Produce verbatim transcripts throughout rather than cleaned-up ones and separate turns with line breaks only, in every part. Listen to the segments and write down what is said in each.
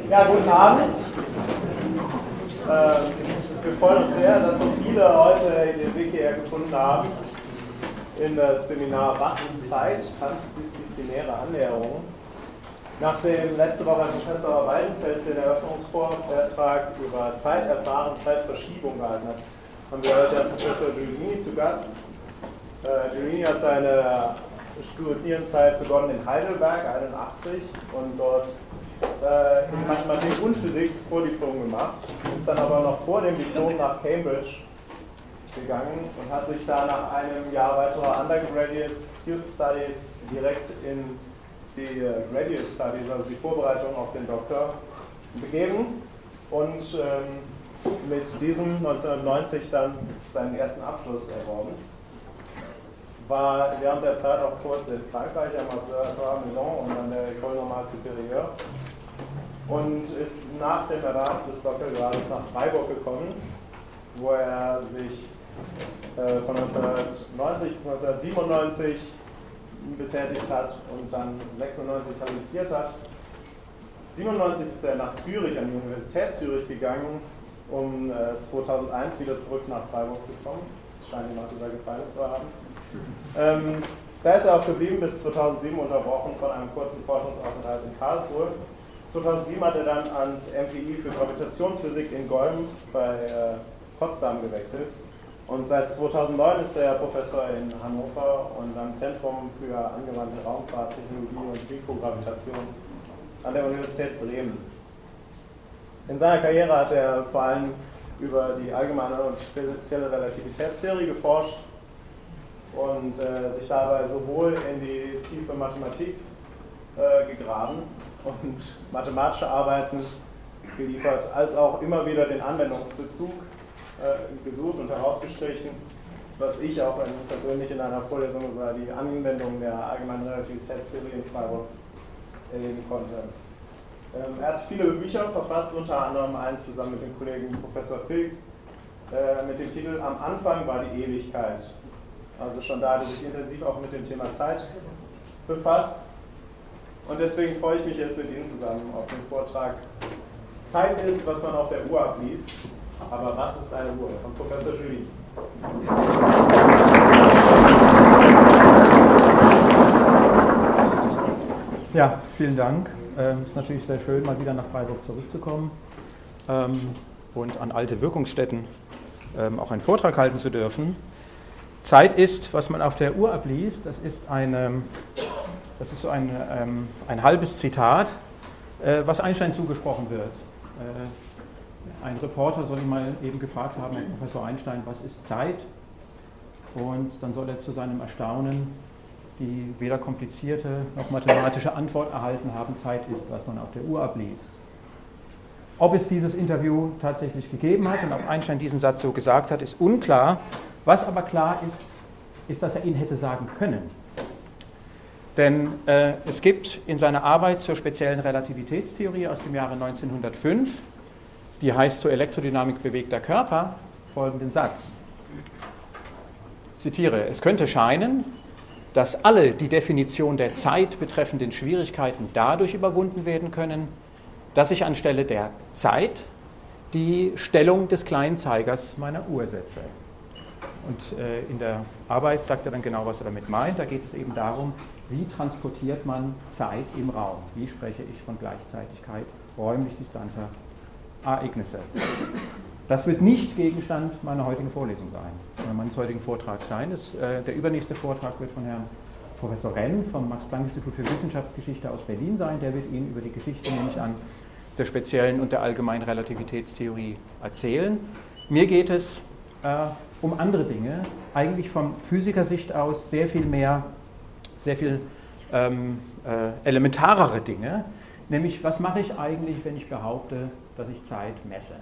Ja, guten Abend. Äh, wir freuen uns sehr, dass so viele heute in den Weg hierher gefunden haben in das Seminar Was ist Zeit? Transdisziplinäre Annäherung. Nachdem letzte Woche Professor Weidenfels den Eröffnungsvortrag über Zeiterfahren, Zeitverschiebung gehalten hat, haben wir heute Herrn Professor Giulini zu Gast. Äh, Giulini hat seine Studienzeit begonnen in Heidelberg, einundachtzig, und dort äh, in Mathematik und Physik Vordiplom gemacht, ist dann aber noch vor dem Diplom nach Cambridge gegangen und hat sich da nach einem Jahr weiterer Undergraduate Studies direkt in die Graduate Studies, also die Vorbereitung auf den Doktor, begeben und ähm, mit diesem neunzehnhundertneunzig dann seinen ersten Abschluss erworben. War während der Zeit auch kurz in Frankreich am Observatoire Milan und an der École Normale Supérieure und ist nach dem Erwerb des Doktorgrades nach Freiburg gekommen, wo er sich äh, von neunzehnhundertneunzig bis neunzehnhundertsiebenundneunzig betätigt hat und dann sechsundneunzig habilitiert hat. siebenundneunzig ist er nach Zürich, an die Universität Zürich gegangen, um äh, zweitausendeins wieder zurück nach Freiburg zu kommen. Das scheint ihm also da gefallen zu haben. Ähm, da ist er auch geblieben bis zweitausendsieben, unterbrochen von einem kurzen Forschungsaufenthalt in Karlsruhe. zweitausendsieben hat er dann ans M P I für Gravitationsphysik in Golm bei äh, Potsdam gewechselt. Und seit zweitausendneun ist er Professor in Hannover und am Zentrum für angewandte Raumfahrttechnologie und Mikrogravitation an der Universität Bremen. In seiner Karriere hat er vor allem über die allgemeine und spezielle Relativitätstheorie geforscht und äh, sich dabei sowohl in die tiefe Mathematik äh, gegraben und mathematische Arbeiten geliefert, als auch immer wieder den Anwendungsbezug äh, gesucht und herausgestrichen, was ich auch in, persönlich in einer Vorlesung über die Anwendung der allgemeinen Relativitätstheorie in Freiburg erleben konnte. Ähm, er hat viele Bücher verfasst, unter anderem eins zusammen mit dem Kollegen Professor Filk äh, mit dem Titel Am Anfang war die Ewigkeit. Also schon da hat er sich intensiv auch mit dem Thema Zeit befasst. Und deswegen freue ich mich jetzt mit Ihnen zusammen auf den Vortrag Zeit ist, was man auf der Uhr abliest. Aber was ist eine Uhr? Von Professor Giulini.
Ja, vielen Dank. Es ähm, ist natürlich sehr schön, mal wieder nach Freiburg zurückzukommen ähm, und an alte Wirkungsstätten ähm, auch einen Vortrag halten zu dürfen. Zeit ist, was man auf der Uhr abliest. Das ist, eine, das ist so ein, ähm, ein halbes Zitat, äh, was Einstein zugesprochen wird. Äh, ein Reporter soll ihn mal eben gefragt haben, Herr Professor Einstein, was ist Zeit? Und dann soll er zu seinem Erstaunen die weder komplizierte noch mathematische Antwort erhalten haben, Zeit ist, was man auf der Uhr abliest. Ob es dieses Interview tatsächlich gegeben hat und ob Einstein diesen Satz so gesagt hat, ist unklar. Was aber klar ist, ist, dass er ihn hätte sagen können. Denn äh, es gibt in seiner Arbeit zur speziellen Relativitätstheorie aus dem Jahre neunzehnhundertfünf, die heißt zur Elektrodynamik bewegter Körper, folgenden Satz. Ich zitiere, es könnte scheinen, dass alle die Definition der Zeit betreffenden Schwierigkeiten dadurch überwunden werden können, dass ich anstelle der Zeit die Stellung des Kleinzeigers meiner Uhr setze. Und äh, in der Arbeit sagt er dann genau, was er damit meint. Da geht es eben darum, wie transportiert man Zeit im Raum? Wie spreche ich von Gleichzeitigkeit räumlich distanter Ereignisse? Das wird nicht Gegenstand meiner heutigen Vorlesung sein, sondern meines heutigen Vortrags sein. Das, äh, der übernächste Vortrag wird von Herrn Professor Renn vom Max-Planck-Institut für Wissenschaftsgeschichte aus Berlin sein. Der wird Ihnen über die Geschichte, nämlich an der speziellen und der allgemeinen Relativitätstheorie erzählen. Mir geht es äh, um andere Dinge, eigentlich von Physikersicht aus sehr viel mehr, sehr viel ähm, äh, elementarere Dinge, nämlich was mache ich eigentlich, wenn ich behaupte, dass ich Zeit messe.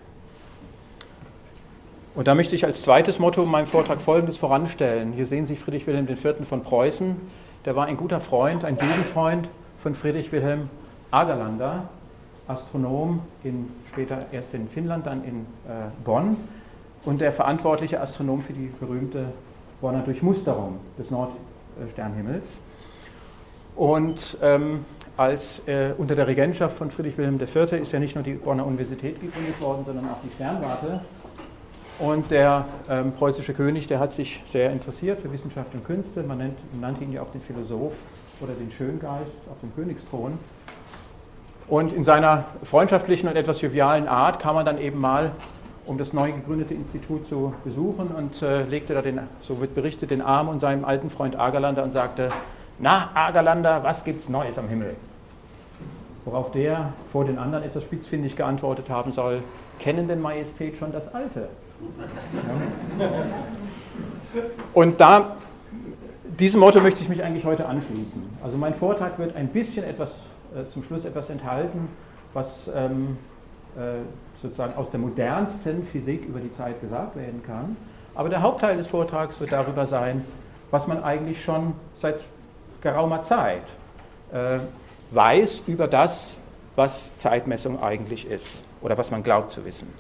Und da möchte ich als zweites Motto in meinem Vortrag Folgendes voranstellen. Hier sehen Sie Friedrich Wilhelm der Vierte von Preußen. Der war ein guter Freund, ein Jugendfreund von Friedrich Wilhelm Agerlander, Astronom, in, später erst in Finnland, dann in äh, Bonn und der verantwortliche Astronom für die berühmte Bonner Durchmusterung des Nordsternhimmels. Und ähm, als äh, unter der Regentschaft von Friedrich Wilhelm der Vierte ist ja nicht nur die Bonner Universität gegründet worden, sondern auch die Sternwarte. Und der ähm, preußische König, der hat sich sehr interessiert für Wissenschaft und Künste. Man nennt, nannte ihn ja auch den Philosoph oder den Schöngeist auf dem Königsthron. Und in seiner freundschaftlichen und etwas jovialen Art kam er dann eben mal, um das neu gegründete Institut zu besuchen und äh, legte da den, so wird berichtet, den Arm um seinem alten Freund Argelander und sagte: Na, Argelander, was gibt's Neues am Himmel? Worauf der vor den anderen etwas spitzfindig geantwortet haben soll: Kennen denn Majestät schon das Alte? Ja. Und da, diesem Motto möchte ich mich eigentlich heute anschließen. Also mein Vortrag wird ein bisschen etwas, äh, zum Schluss etwas enthalten, was ähm, äh, sozusagen aus der modernsten Physik über die Zeit gesagt werden kann. Aber der Hauptteil des Vortrags wird darüber sein, was man eigentlich schon seit geraumer Zeit äh, weiß über das, was Zeitmessung eigentlich ist oder was man glaubt zu wissen.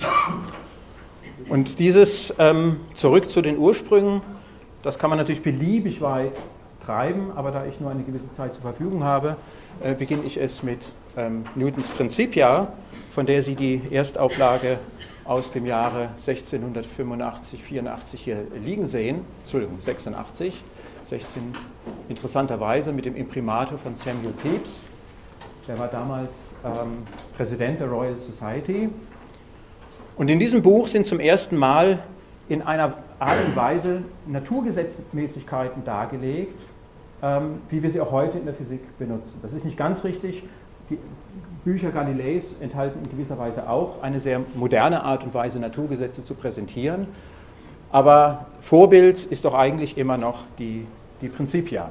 Und dieses ähm, zurück zu den Ursprüngen, das kann man natürlich beliebig weit treiben, aber da ich nur eine gewisse Zeit zur Verfügung habe, äh, beginne ich es mit ähm, Newtons Principia, von der Sie die Erstauflage aus dem Jahre sechzehnhundertfünfundachtzig, vierundachtzig hier liegen sehen, Entschuldigung, sechsundachtzig, sechzehn, interessanterweise mit dem Imprimatur von Samuel Pepys, der war damals ähm, Präsident der Royal Society. Und in diesem Buch sind zum ersten Mal in einer Art und Weise Naturgesetzmäßigkeiten dargelegt, ähm, wie wir sie auch heute in der Physik benutzen. Das ist nicht ganz richtig. Die Bücher Galileis enthalten in gewisser Weise auch eine sehr moderne Art und Weise, Naturgesetze zu präsentieren. Aber Vorbild ist doch eigentlich immer noch die, die Principia.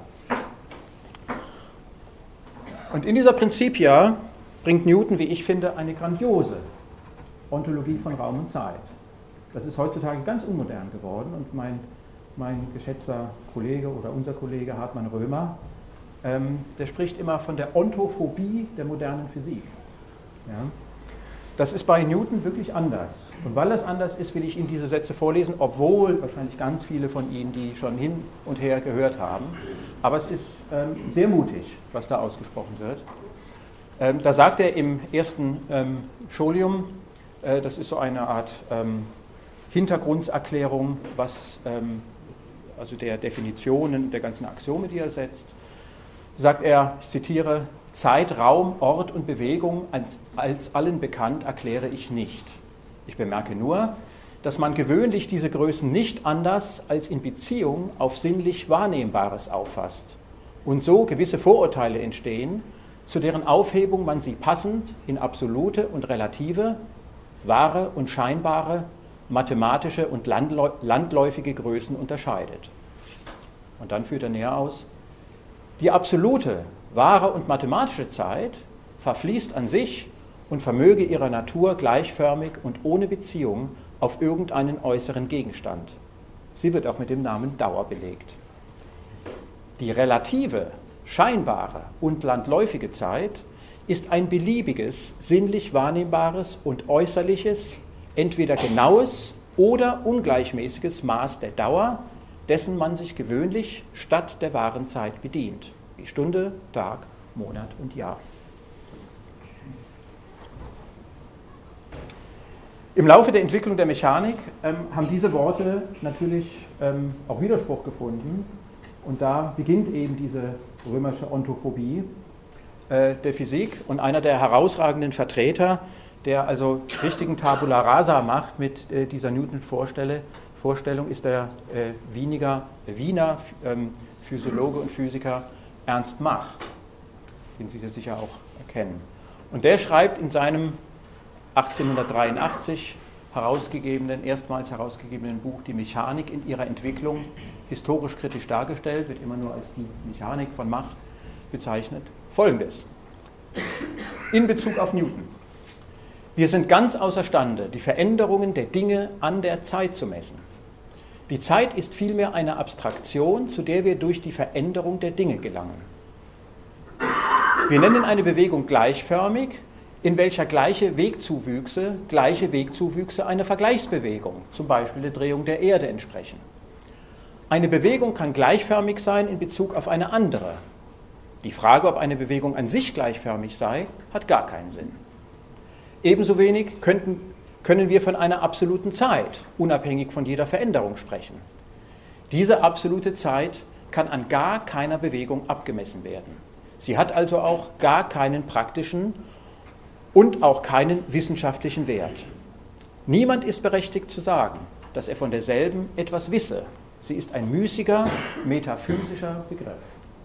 Und in dieser Principia bringt Newton, wie ich finde, eine grandiose Ontologie von Raum und Zeit. Das ist heutzutage ganz unmodern geworden und mein, mein geschätzter Kollege oder unser Kollege Hartmann Römer, ähm, der spricht immer von der Ontophobie der modernen Physik. Ja? Das ist bei Newton wirklich anders. Und weil das anders ist, will ich Ihnen diese Sätze vorlesen, obwohl wahrscheinlich ganz viele von Ihnen die schon hin und her gehört haben. Aber es ist ähm, sehr mutig, was da ausgesprochen wird. Ähm, da sagt er im ersten ähm, Scholium, äh, das ist so eine Art ähm, Hintergrundserklärung, was ähm, also der Definitionen der ganzen Axiome, die er setzt, sagt er, ich zitiere: Zeit, Raum, Ort und Bewegung als, als allen bekannt erkläre ich nicht. Ich bemerke nur, dass man gewöhnlich diese Größen nicht anders als in Beziehung auf sinnlich Wahrnehmbares auffasst und so gewisse Vorurteile entstehen, zu deren Aufhebung man sie passend in absolute und relative, wahre und scheinbare, mathematische und landläufige Größen unterscheidet. Und dann führt er näher aus: Die absolute, wahre und mathematische Zeit verfließt an sich und vermöge ihrer Natur gleichförmig und ohne Beziehung auf irgendeinen äußeren Gegenstand. Sie wird auch mit dem Namen Dauer belegt. Die relative, scheinbare und landläufige Zeit ist ein beliebiges, sinnlich wahrnehmbares und äußerliches, entweder genaues oder ungleichmäßiges Maß der Dauer, dessen man sich gewöhnlich statt der wahren Zeit bedient, wie Stunde, Tag, Monat und Jahr. Im Laufe der Entwicklung der Mechanik ähm, haben diese Worte natürlich ähm, auch Widerspruch gefunden und da beginnt eben diese römische Ontophobie äh, der Physik und einer der herausragenden Vertreter, der also richtigen Tabula Rasa macht mit äh, dieser Newton-Vorstellung, ist der äh, Wiener, Wiener ähm, Physiologe und Physiker Ernst Mach, den Sie sicher auch erkennen. Und der schreibt in seinem achtzehnhundertdreiundachtzig herausgegebenen, erstmals herausgegebenen Buch Die Mechanik in ihrer Entwicklung, historisch kritisch dargestellt, wird immer nur als die Mechanik von Mach bezeichnet, Folgendes: In Bezug auf Newton. Wir sind ganz außerstande, die Veränderungen der Dinge an der Zeit zu messen. Die Zeit ist vielmehr eine Abstraktion, zu der wir durch die Veränderung der Dinge gelangen. Wir nennen eine Bewegung gleichförmig, in welcher gleiche Wegzuwüchse, gleiche Wegzuwüchse einer Vergleichsbewegung, zum Beispiel der Drehung der Erde, entsprechen. Eine Bewegung kann gleichförmig sein in Bezug auf eine andere. Die Frage, ob eine Bewegung an sich gleichförmig sei, hat gar keinen Sinn. Ebenso wenig könnten, können wir von einer absoluten Zeit, unabhängig von jeder Veränderung, sprechen. Diese absolute Zeit kann an gar keiner Bewegung abgemessen werden. Sie hat also auch gar keinen praktischen und auch keinen wissenschaftlichen Wert. Niemand ist berechtigt zu sagen, dass er von derselben etwas wisse. Sie ist ein müßiger, metaphysischer Begriff.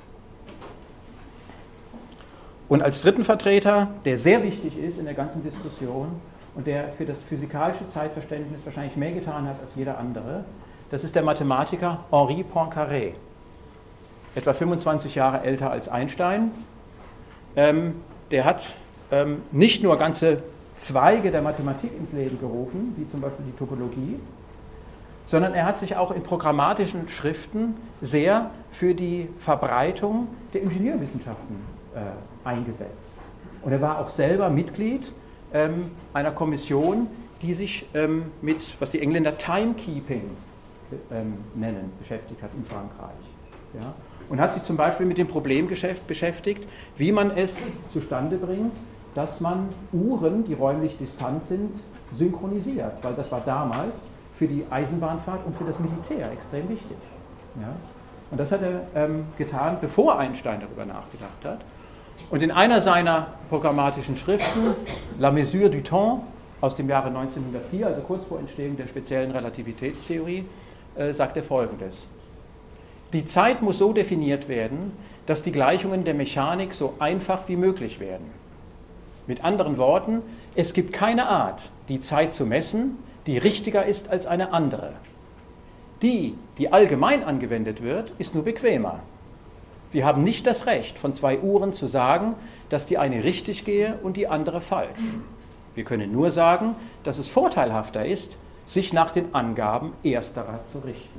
Und als dritten Vertreter, der sehr wichtig ist in der ganzen Diskussion und der für das physikalische Zeitverständnis wahrscheinlich mehr getan hat als jeder andere, das ist der Mathematiker Henri Poincaré, etwa fünfundzwanzig Jahre älter als Einstein. Ähm, der hat ähm, nicht nur ganze Zweige der Mathematik ins Leben gerufen, wie zum Beispiel die Topologie, sondern er hat sich auch in programmatischen Schriften sehr für die Verbreitung der Ingenieurwissenschaften äh, eingesetzt. Und er war auch selber Mitglied ähm, einer Kommission, die sich ähm, mit, was die Engländer Timekeeping ähm, nennen, beschäftigt hat in Frankreich. Ja? Und hat sich zum Beispiel mit dem Problem beschäftigt, wie man es zustande bringt, dass man Uhren, die räumlich distant sind, synchronisiert, weil das war damals für die Eisenbahnfahrt und für das Militär extrem wichtig. Ja? Und das hat er ähm, getan, bevor Einstein darüber nachgedacht hat. Und in einer seiner programmatischen Schriften, La Mesure du Temps, aus dem Jahre neunzehnhundertvier, also kurz vor Entstehung der speziellen Relativitätstheorie, äh, sagt er Folgendes: Die Zeit muss so definiert werden, dass die Gleichungen der Mechanik so einfach wie möglich werden. Mit anderen Worten, es gibt keine Art, die Zeit zu messen, die richtiger ist als eine andere. Die, die allgemein angewendet wird, ist nur bequemer. Wir haben nicht das Recht, von zwei Uhren zu sagen, dass die eine richtig gehe und die andere falsch. Wir können nur sagen, dass es vorteilhafter ist, sich nach den Angaben ersterer zu richten.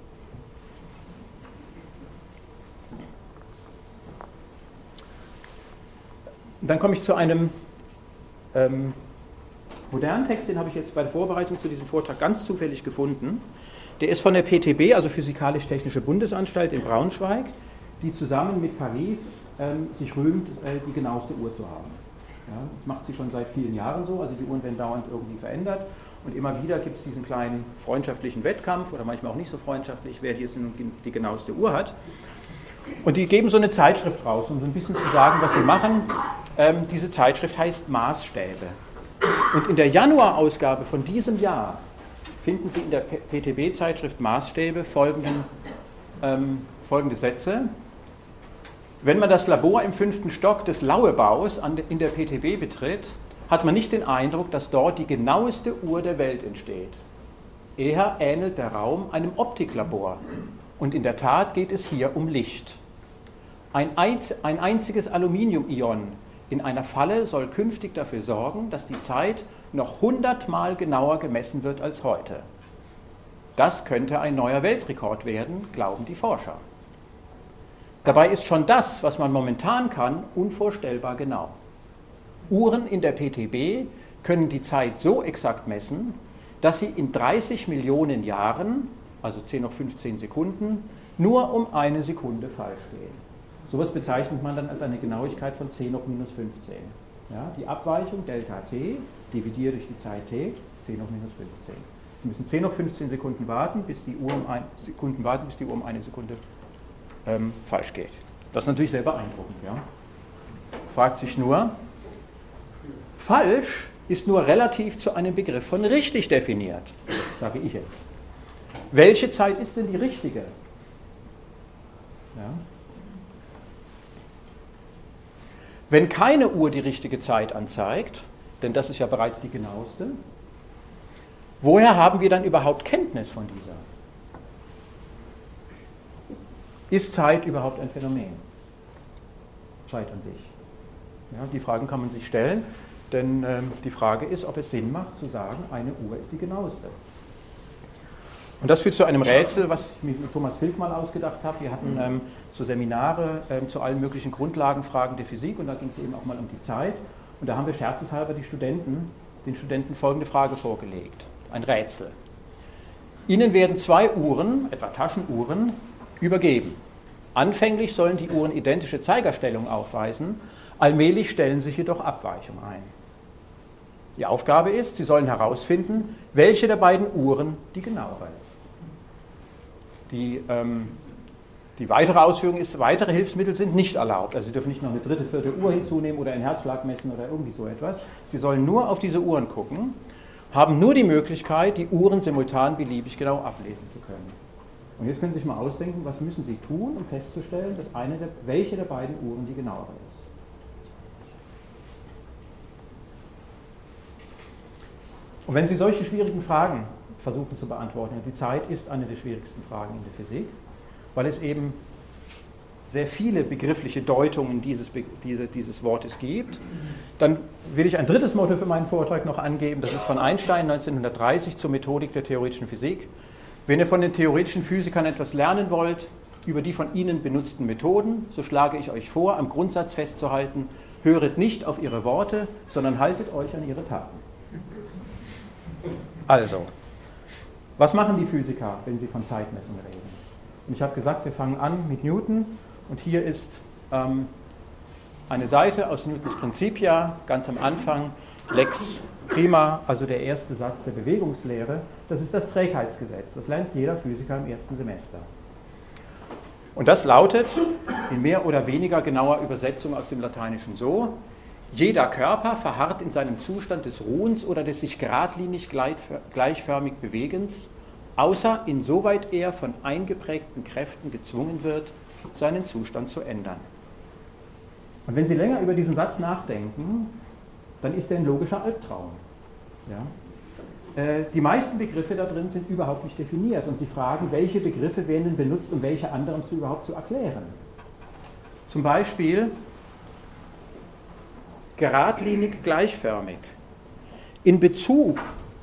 Dann komme ich zu einem ähm, modernen Text, den habe ich jetzt bei der Vorbereitung zu diesem Vortrag ganz zufällig gefunden. Der ist von der P T B, also Physikalisch-Technische Bundesanstalt in Braunschweig, die zusammen mit Paris ähm, sich rühmt, äh, die genaueste Uhr zu haben. Ja, das macht sie schon seit vielen Jahren so, also die Uhren werden dauernd irgendwie verändert und immer wieder gibt es diesen kleinen freundschaftlichen Wettkampf oder manchmal auch nicht so freundschaftlich, wer hier die genaueste Uhr hat. Und die geben so eine Zeitschrift raus, um so ein bisschen zu sagen, was sie machen. Ähm, diese Zeitschrift heißt Maßstäbe. Und in der Januarausgabe von diesem Jahr finden Sie in der P T B-Zeitschrift Maßstäbe folgenden, ähm, folgende Sätze. Wenn man das Labor im fünften Stock des Lauebaus an de, in der P T B betritt, hat man nicht den Eindruck, dass dort die genaueste Uhr der Welt entsteht. Eher ähnelt der Raum einem Optiklabor. Und in der Tat geht es hier um Licht. Ein, Eiz, ein einziges Aluminium-Ion in einer Falle soll künftig dafür sorgen, dass die Zeit noch hundertmal genauer gemessen wird als heute. Das könnte ein neuer Weltrekord werden, glauben die Forscher. Dabei ist schon das, was man momentan kann, unvorstellbar genau. Uhren in der P T B können die Zeit so exakt messen, dass sie in dreißig Millionen Jahren, also zehn hoch fünfzehn Sekunden, nur um eine Sekunde falsch gehen. Sowas bezeichnet man dann als eine Genauigkeit von zehn hoch minus fünfzehn. Ja, die Abweichung Delta t dividiert durch die Zeit t, zehn hoch minus fünfzehn. Sie müssen zehn hoch fünfzehn Sekunden warten, bis die Uhr um, ein, Sekunden warten, bis die Uhr um eine Sekunde ähm, falsch geht. Das ist natürlich sehr beeindruckend. Ja? Fragt sich nur, falsch ist nur relativ zu einem Begriff von richtig definiert, sage ich jetzt. Welche Zeit ist denn die richtige? Ja? Wenn keine Uhr die richtige Zeit anzeigt, denn das ist ja bereits die genaueste, woher haben wir dann überhaupt Kenntnis von dieser? Ist Zeit überhaupt ein Phänomen? Zeit an sich. Ja, die Fragen kann man sich stellen, denn ähm, die Frage ist, ob es Sinn macht zu sagen, eine Uhr ist die genaueste. Und das führt zu einem Rätsel, was ich mit Thomas Filk mal ausgedacht habe. Wir hatten ähm, so Seminare ähm, zu allen möglichen Grundlagenfragen der Physik und da ging es eben auch mal um die Zeit. Und da haben wir scherzeshalber die Studenten, den Studenten folgende Frage vorgelegt. Ein Rätsel. Ihnen werden zwei Uhren, etwa Taschenuhren, übergeben. Anfänglich sollen die Uhren identische Zeigerstellung aufweisen, allmählich stellen sich jedoch Abweichungen ein. Die Aufgabe ist, Sie sollen herausfinden, welche der beiden Uhren die genauere ist. Die, ähm, die weitere Ausführung ist, weitere Hilfsmittel sind nicht erlaubt. Also Sie dürfen nicht noch eine dritte, vierte Uhr hinzunehmen oder einen Herzschlag messen oder irgendwie so etwas. Sie sollen nur auf diese Uhren gucken, haben nur die Möglichkeit, die Uhren simultan beliebig genau ablesen zu können. Und jetzt können Sie sich mal ausdenken, was müssen Sie tun, um festzustellen, dass eine der, welche der beiden Uhren die genauere ist. Und wenn Sie solche schwierigen Fragen versuchen zu beantworten, und die Zeit ist eine der schwierigsten Fragen in der Physik, weil es eben sehr viele begriffliche Deutungen dieses, diese, dieses Wortes gibt, dann will ich ein drittes Motto für meinen Vortrag noch angeben, das ist von Einstein neunzehnhundertdreißig zur Methodik der theoretischen Physik. Wenn ihr von den theoretischen Physikern etwas lernen wollt, über die von ihnen benutzten Methoden, so schlage ich euch vor, am Grundsatz festzuhalten, höret nicht auf ihre Worte, sondern haltet euch an ihre Taten. Also, was machen die Physiker, wenn sie von Zeitmessen reden? Und ich habe gesagt, wir fangen an mit Newton und hier ist ähm, eine Seite aus Newtons Principia, ganz am Anfang, Lex Prima, also der erste Satz der Bewegungslehre. Das ist das Trägheitsgesetz, das lernt jeder Physiker im ersten Semester. Und das lautet in mehr oder weniger genauer Übersetzung aus dem Lateinischen so: Jeder Körper verharrt in seinem Zustand des Ruhens oder des sich geradlinig gleichförmig Bewegens, außer insoweit er von eingeprägten Kräften gezwungen wird, seinen Zustand zu ändern. Und wenn Sie länger über diesen Satz nachdenken, dann ist er ein logischer Albtraum. Ja? Äh, die meisten Begriffe da drin sind überhaupt nicht definiert und Sie fragen, welche Begriffe werden denn benutzt, um welche anderen zu überhaupt zu erklären. Zum Beispiel geradlinig gleichförmig. In Bezug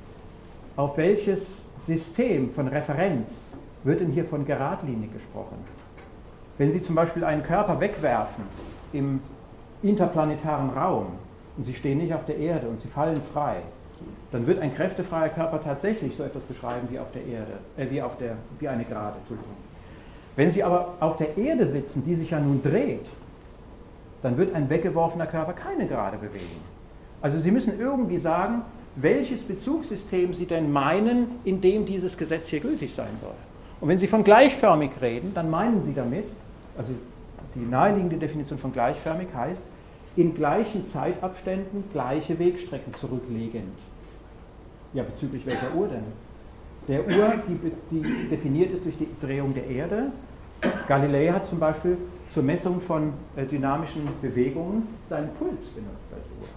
auf welches System von Referenz wird denn hier von geradlinig gesprochen? Wenn Sie zum Beispiel einen Körper wegwerfen im interplanetaren Raum und Sie stehen nicht auf der Erde und Sie fallen frei, dann wird ein kräftefreier Körper tatsächlich so etwas beschreiben wie auf der Erde, äh, wie, auf der, wie eine Gerade, Entschuldigung. Wenn Sie aber auf der Erde sitzen, die sich ja nun dreht, dann wird ein weggeworfener Körper keine Gerade bewegen. Also Sie müssen irgendwie sagen, welches Bezugssystem Sie denn meinen, in dem dieses Gesetz hier gültig sein soll. Und wenn Sie von gleichförmig reden, dann meinen Sie damit, also die naheliegende Definition von gleichförmig heißt, in gleichen Zeitabständen gleiche Wegstrecken zurücklegend. Ja, bezüglich welcher Uhr denn? Der Uhr, die, die definiert ist durch die Drehung der Erde. Galilei hat zum Beispiel zur Messung von äh, dynamischen Bewegungen seinen Puls benutzt als Uhr.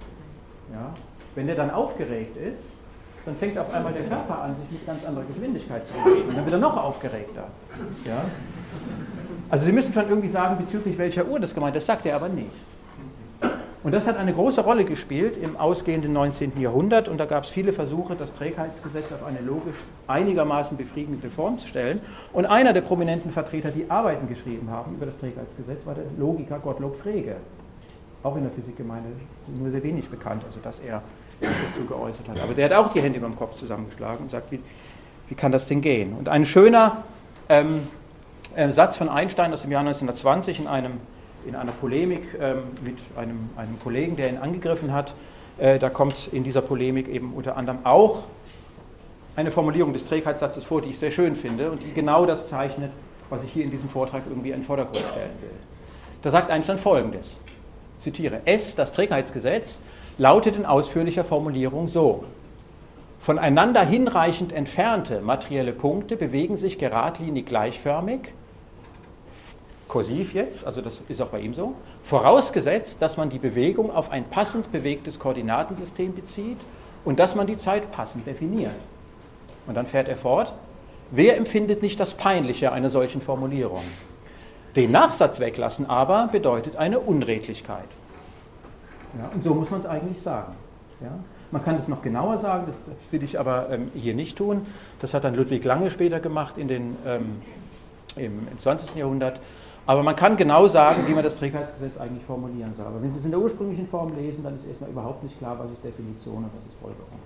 Ja? Wenn der dann aufgeregt ist, dann fängt auf einmal der Körper an, sich mit ganz anderer Geschwindigkeit zu bewegen. Und dann wird er noch aufgeregter. Ja? Also Sie müssen schon irgendwie sagen, bezüglich welcher Uhr das gemeint ist, das sagt er aber nicht. Und das hat eine große Rolle gespielt im ausgehenden neunzehnten Jahrhundert und da gab es viele Versuche, das Trägheitsgesetz auf eine logisch einigermaßen befriedigende Form zu stellen. Und einer der prominenten Vertreter, die Arbeiten geschrieben haben über das Trägheitsgesetz, war der Logiker Gottlob Frege. Auch in der Physikgemeinde nur sehr wenig bekannt, also dass er sich dazu geäußert hat. Aber der hat auch die Hände über dem Kopf zusammengeschlagen und sagt, wie, wie kann das denn gehen? Und ein schöner ähm, äh, Satz von Einstein aus dem Jahr neunzehnhundertzwanzig in einem in einer Polemik ähm, mit einem, einem Kollegen, der ihn angegriffen hat. Äh, da kommt in dieser Polemik eben unter anderem auch eine Formulierung des Trägheitssatzes vor, die ich sehr schön finde und die genau das zeichnet, was ich hier in diesem Vortrag irgendwie in den Vordergrund stellen will. Da sagt Einstein Folgendes, ich zitiere, S, das Trägheitsgesetz, lautet in ausführlicher Formulierung so: Voneinander hinreichend entfernte materielle Punkte bewegen sich geradlinig gleichförmig, kursiv jetzt, also das ist auch bei ihm so, vorausgesetzt, dass man die Bewegung auf ein passend bewegtes Koordinatensystem bezieht und dass man die Zeit passend definiert. Und dann fährt er fort, wer empfindet nicht das Peinliche einer solchen Formulierung? Den Nachsatz weglassen aber bedeutet eine Unredlichkeit. Ja, und so muss man es eigentlich sagen. Ja? Man kann es noch genauer sagen, das, das will ich aber ähm, hier nicht tun. Das hat dann Ludwig Lange später gemacht in den, ähm, im, im zwanzigsten Jahrhundert. Aber man kann genau sagen, wie man das Trägheitsgesetz eigentlich formulieren soll. Aber wenn Sie es in der ursprünglichen Form lesen, dann ist erstmal überhaupt nicht klar, was ist Definition und was ist Folgerung.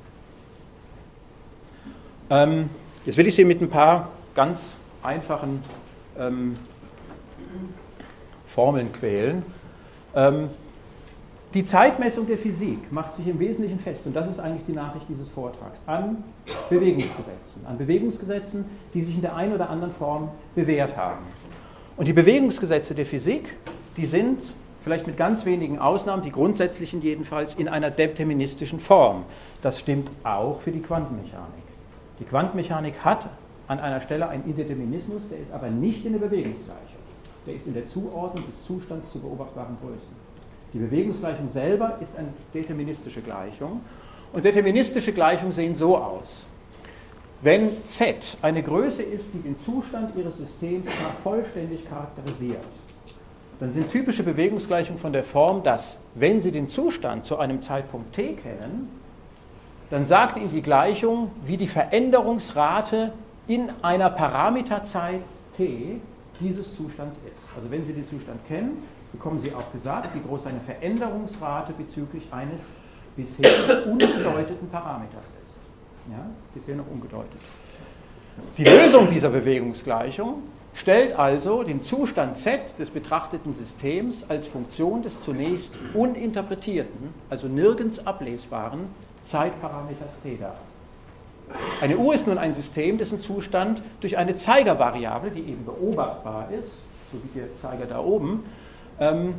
Ähm, jetzt will ich Sie mit ein paar ganz einfachen ähm, Formeln quälen. Ähm, die Zeitmessung der Physik macht sich im Wesentlichen fest, und das ist eigentlich die Nachricht dieses Vortrags, an Bewegungsgesetzen, an Bewegungsgesetzen, die sich in der einen oder anderen Form bewährt haben. Und die Bewegungsgesetze der Physik, die sind, vielleicht mit ganz wenigen Ausnahmen, die grundsätzlichen jedenfalls, in einer deterministischen Form. Das stimmt auch für die Quantenmechanik. Die Quantenmechanik hat an einer Stelle einen Indeterminismus, der ist aber nicht in der Bewegungsgleichung. Der ist in der Zuordnung des Zustands zu beobachtbaren Größen. Die Bewegungsgleichung selber ist eine deterministische Gleichung. Und deterministische Gleichungen sehen so aus. Wenn Z eine Größe ist, die den Zustand ihres Systems vollständig charakterisiert, dann sind typische Bewegungsgleichungen von der Form, dass, wenn Sie den Zustand zu einem Zeitpunkt t kennen, dann sagt Ihnen die Gleichung, wie die Veränderungsrate in einer Parameterzeit t dieses Zustands ist. Also wenn Sie den Zustand kennen, bekommen Sie auch gesagt, wie groß seine Veränderungsrate bezüglich eines bisher unbedeuteten Parameters ist. Ja, bisher noch ungedeutet. Die Lösung dieser Bewegungsgleichung stellt also den Zustand Z des betrachteten Systems als Funktion des zunächst uninterpretierten, also nirgends ablesbaren Zeitparameters t dar. Eine Uhr ist nun ein System, dessen Zustand durch eine Zeigervariable, die eben beobachtbar ist, so wie der Zeiger da oben, ähm,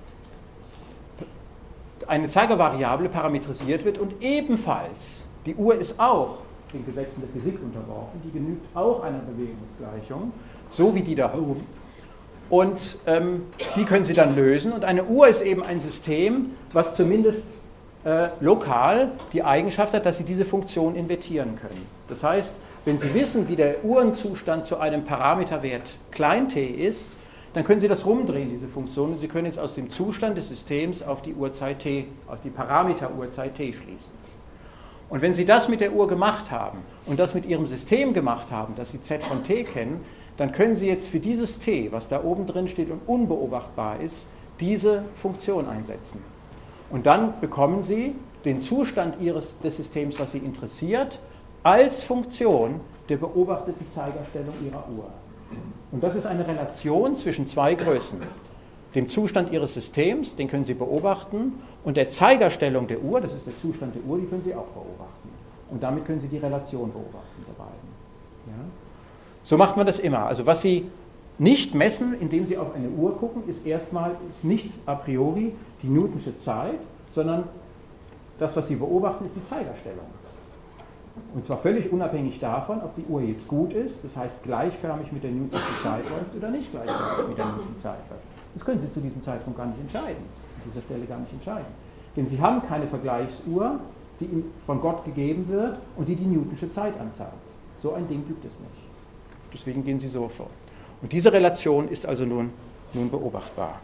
eine Zeigervariable parametrisiert wird und ebenfalls, die Uhr ist auch den Gesetzen der Physik unterworfen, die genügt auch einer Bewegungsgleichung, so wie die da oben. Und ähm, die können Sie dann lösen. Und eine Uhr ist eben ein System, was zumindest äh, lokal die Eigenschaft hat, dass Sie diese Funktion invertieren können. Das heißt, wenn Sie wissen, wie der Uhrenzustand zu einem Parameterwert klein t ist, dann können Sie das rumdrehen, diese Funktion, und Sie können jetzt aus dem Zustand des Systems auf die Uhrzeit t, auf die Parameter-Uhrzeit t schließen. Und wenn Sie das mit der Uhr gemacht haben und das mit Ihrem System gemacht haben, dass Sie z von t kennen, dann können Sie jetzt für dieses t, was da oben drin steht und unbeobachtbar ist, diese Funktion einsetzen. Und dann bekommen Sie den Zustand Ihres, des Systems, was Sie interessiert, als Funktion der beobachteten Zeigerstellung Ihrer Uhr. Und das ist eine Relation zwischen zwei Größen. Dem Zustand Ihres Systems, den können Sie beobachten, und der Zeigerstellung der Uhr, das ist der Zustand der Uhr, die können Sie auch beobachten. Und damit können Sie die Relation beobachten der beiden. Ja? So macht man das immer. Also was Sie nicht messen, indem Sie auf eine Uhr gucken, ist erstmal ist nicht a priori die Newtonsche Zeit, sondern das, was Sie beobachten, ist die Zeigerstellung. Und zwar völlig unabhängig davon, ob die Uhr jetzt gut ist, das heißt gleichförmig mit der Newtonschen Zeit läuft oder nicht gleichförmig mit der Newtonschen Zeit läuft. Das können Sie zu diesem Zeitpunkt gar nicht entscheiden, an dieser Stelle gar nicht entscheiden. Denn Sie haben keine Vergleichsuhr, die Ihnen von Gott gegeben wird und die die Newtonsche Zeit anzeigt. So ein Ding gibt es nicht. Deswegen gehen Sie so vor. Und diese Relation ist also nun, nun beobachtbar.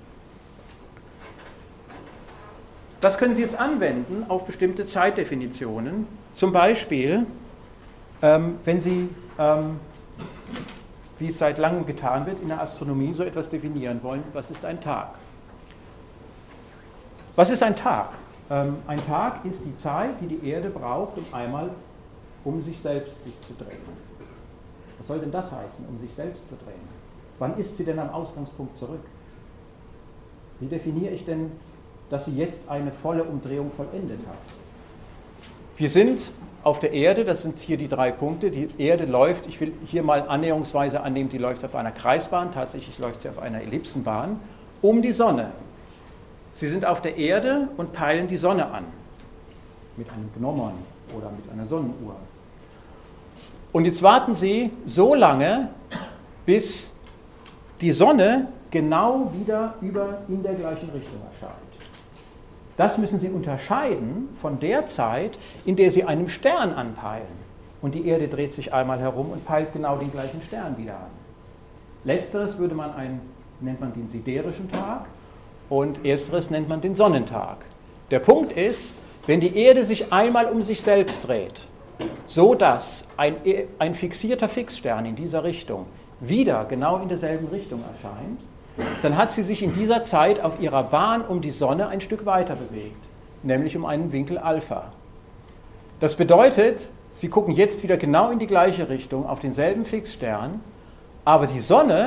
Das können Sie jetzt anwenden auf bestimmte Zeitdefinitionen. Zum Beispiel, ähm, wenn Sie, ähm, wie es seit langem getan wird, in der Astronomie so etwas definieren wollen, was ist ein Tag? Was ist ein Tag? Ähm, ein Tag ist die Zeit, die die Erde braucht, um einmal um sich selbst sich zu drehen. Was soll denn das heißen, um sich selbst zu drehen? Wann ist sie denn am Ausgangspunkt zurück? Wie definiere ich denn, dass sie jetzt eine volle Umdrehung vollendet hat? Wir sind auf der Erde, das sind hier die drei Punkte, die Erde läuft, ich will hier mal annäherungsweise annehmen, die läuft auf einer Kreisbahn, tatsächlich läuft sie auf einer Ellipsenbahn, um die Sonne. Sie sind auf der Erde und peilen die Sonne an, mit einem Gnomon oder mit einer Sonnenuhr. Und jetzt warten Sie so lange, bis die Sonne genau wieder über in der gleichen Richtung erscheint. Das müssen Sie unterscheiden von der Zeit, in der Sie einem Stern anpeilen. Und die Erde dreht sich einmal herum und peilt genau den gleichen Stern wieder an. Letzteres würde man einen, nennt man den siderischen Tag und ersteres nennt man den Sonnentag. Der Punkt ist, wenn die Erde sich einmal um sich selbst dreht, so dass ein, ein fixierter Fixstern in dieser Richtung wieder genau in derselben Richtung erscheint, dann hat sie sich in dieser Zeit auf ihrer Bahn um die Sonne ein Stück weiter bewegt, nämlich um einen Winkel Alpha. Das bedeutet, Sie gucken jetzt wieder genau in die gleiche Richtung, auf denselben Fixstern, aber die Sonne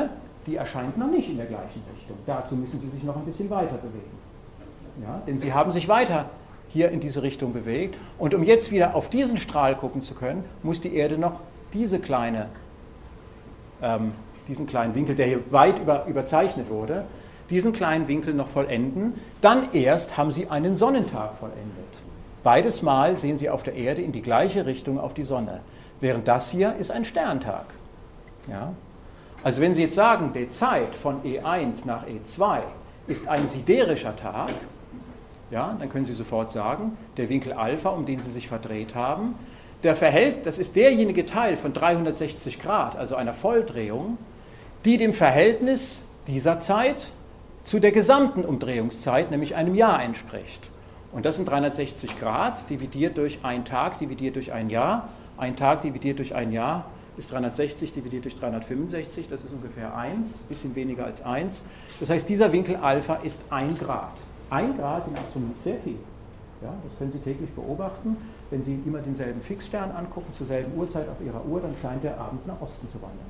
die erscheint noch nicht in der gleichen Richtung. Dazu müssen Sie sich noch ein bisschen weiter bewegen. Ja, denn Sie haben sich weiter hier in diese Richtung bewegt. Und um jetzt wieder auf diesen Strahl gucken zu können, muss die Erde noch diese kleine, ähm, diesen kleinen Winkel, der hier weit über, überzeichnet wurde, diesen kleinen Winkel noch vollenden. Dann erst haben Sie einen Sonnentag vollendet. Beides Mal sehen Sie auf der Erde in die gleiche Richtung auf die Sonne. Während das hier ist ein Sterntag. Ja? Also wenn Sie jetzt sagen, die Zeit von E eins nach E zwei ist ein siderischer Tag, ja, dann können Sie sofort sagen, der Winkel Alpha, um den Sie sich verdreht haben, der verhält, das ist derjenige Teil von dreihundertsechzig Grad, also einer Volldrehung, die dem Verhältnis dieser Zeit zu der gesamten Umdrehungszeit, nämlich einem Jahr, entspricht. Und das sind dreihundertsechzig Grad, dividiert durch ein Tag, dividiert durch ein Jahr. Ein Tag dividiert durch ein Jahr ist dreihundertsechzig, dividiert durch dreihundertfünfundsechzig, das ist ungefähr eins, ein bisschen weniger als eins. Das heißt, dieser Winkel Alpha ist ein Grad. ein Grad in Astronomie ist sehr viel. Ja, das können Sie täglich beobachten. Wenn Sie immer denselben Fixstern angucken, zur selben Uhrzeit auf Ihrer Uhr, dann scheint er abends nach Osten zu wandern.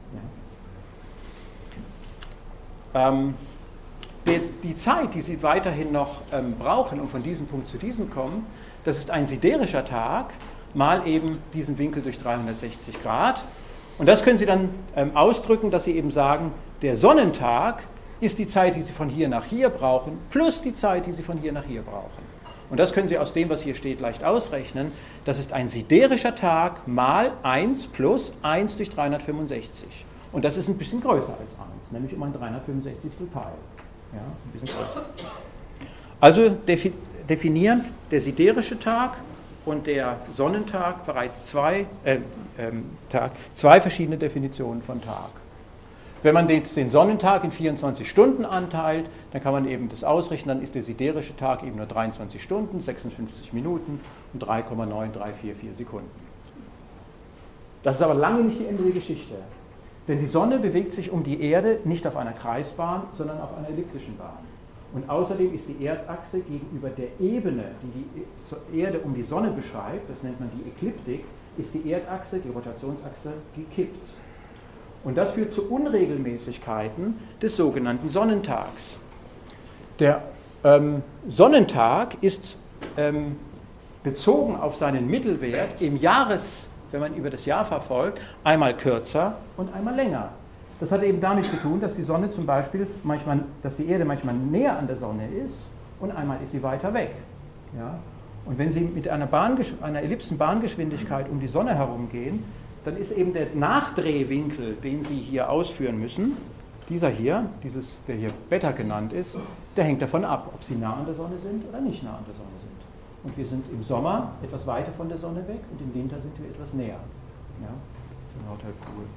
Ja. Ähm, die, die Zeit, die Sie weiterhin noch ähm, brauchen, um von diesem Punkt zu diesem kommen, das ist ein siderischer Tag, mal eben diesen Winkel durch dreihundertsechzig Grad. Und das können Sie dann ähm, ausdrücken, dass Sie eben sagen, der Sonnentag ist die Zeit, die Sie von hier nach hier brauchen, plus die Zeit, die Sie von hier nach hier brauchen. Und das können Sie aus dem, was hier steht, leicht ausrechnen. Das ist ein siderischer Tag mal eins plus eins durch dreihundertfünfundsechzig. Und das ist ein bisschen größer als eins, nämlich um ein dreihundertfünfundsechzig Teil. Ja, ein bisschen größer. Also defi definieren der siderische Tag und der Sonnentag bereits zwei, äh, ähm, Tag, zwei verschiedene Definitionen von Tag. Wenn man jetzt den Sonnentag in vierundzwanzig Stunden anteilt, dann kann man eben das ausrechnen, dann ist der siderische Tag eben nur dreiundzwanzig Stunden, sechsundfünfzig Minuten und drei Komma neun drei vier vier Sekunden. Das ist aber lange nicht die Ende der Geschichte. Denn die Sonne bewegt sich um die Erde nicht auf einer Kreisbahn, sondern auf einer elliptischen Bahn. Und außerdem ist die Erdachse gegenüber der Ebene, die die Erde um die Sonne beschreibt, das nennt man die Ekliptik, ist die Erdachse, die Rotationsachse, gekippt. Und das führt zu Unregelmäßigkeiten des sogenannten Sonnentags. Der ähm, Sonnentag ist ähm, bezogen auf seinen Mittelwert im Jahres, wenn man über das Jahr verfolgt, einmal kürzer und einmal länger. Das hat eben damit zu tun, dass die Sonne zum Beispiel manchmal, dass die Erde manchmal näher an der Sonne ist und einmal ist sie weiter weg. Ja? Und wenn Sie mit einer, einer Ellipsenbahngeschwindigkeit um die Sonne herumgehen, dann ist eben der Nachdrehwinkel, den Sie hier ausführen müssen, dieser hier, dieses, der hier Beta genannt ist, der hängt davon ab, ob Sie nah an der Sonne sind oder nicht nah an der Sonne sind. Und wir sind im Sommer etwas weiter von der Sonne weg und im Winter sind wir etwas näher. Ja? Nordhalbkugel.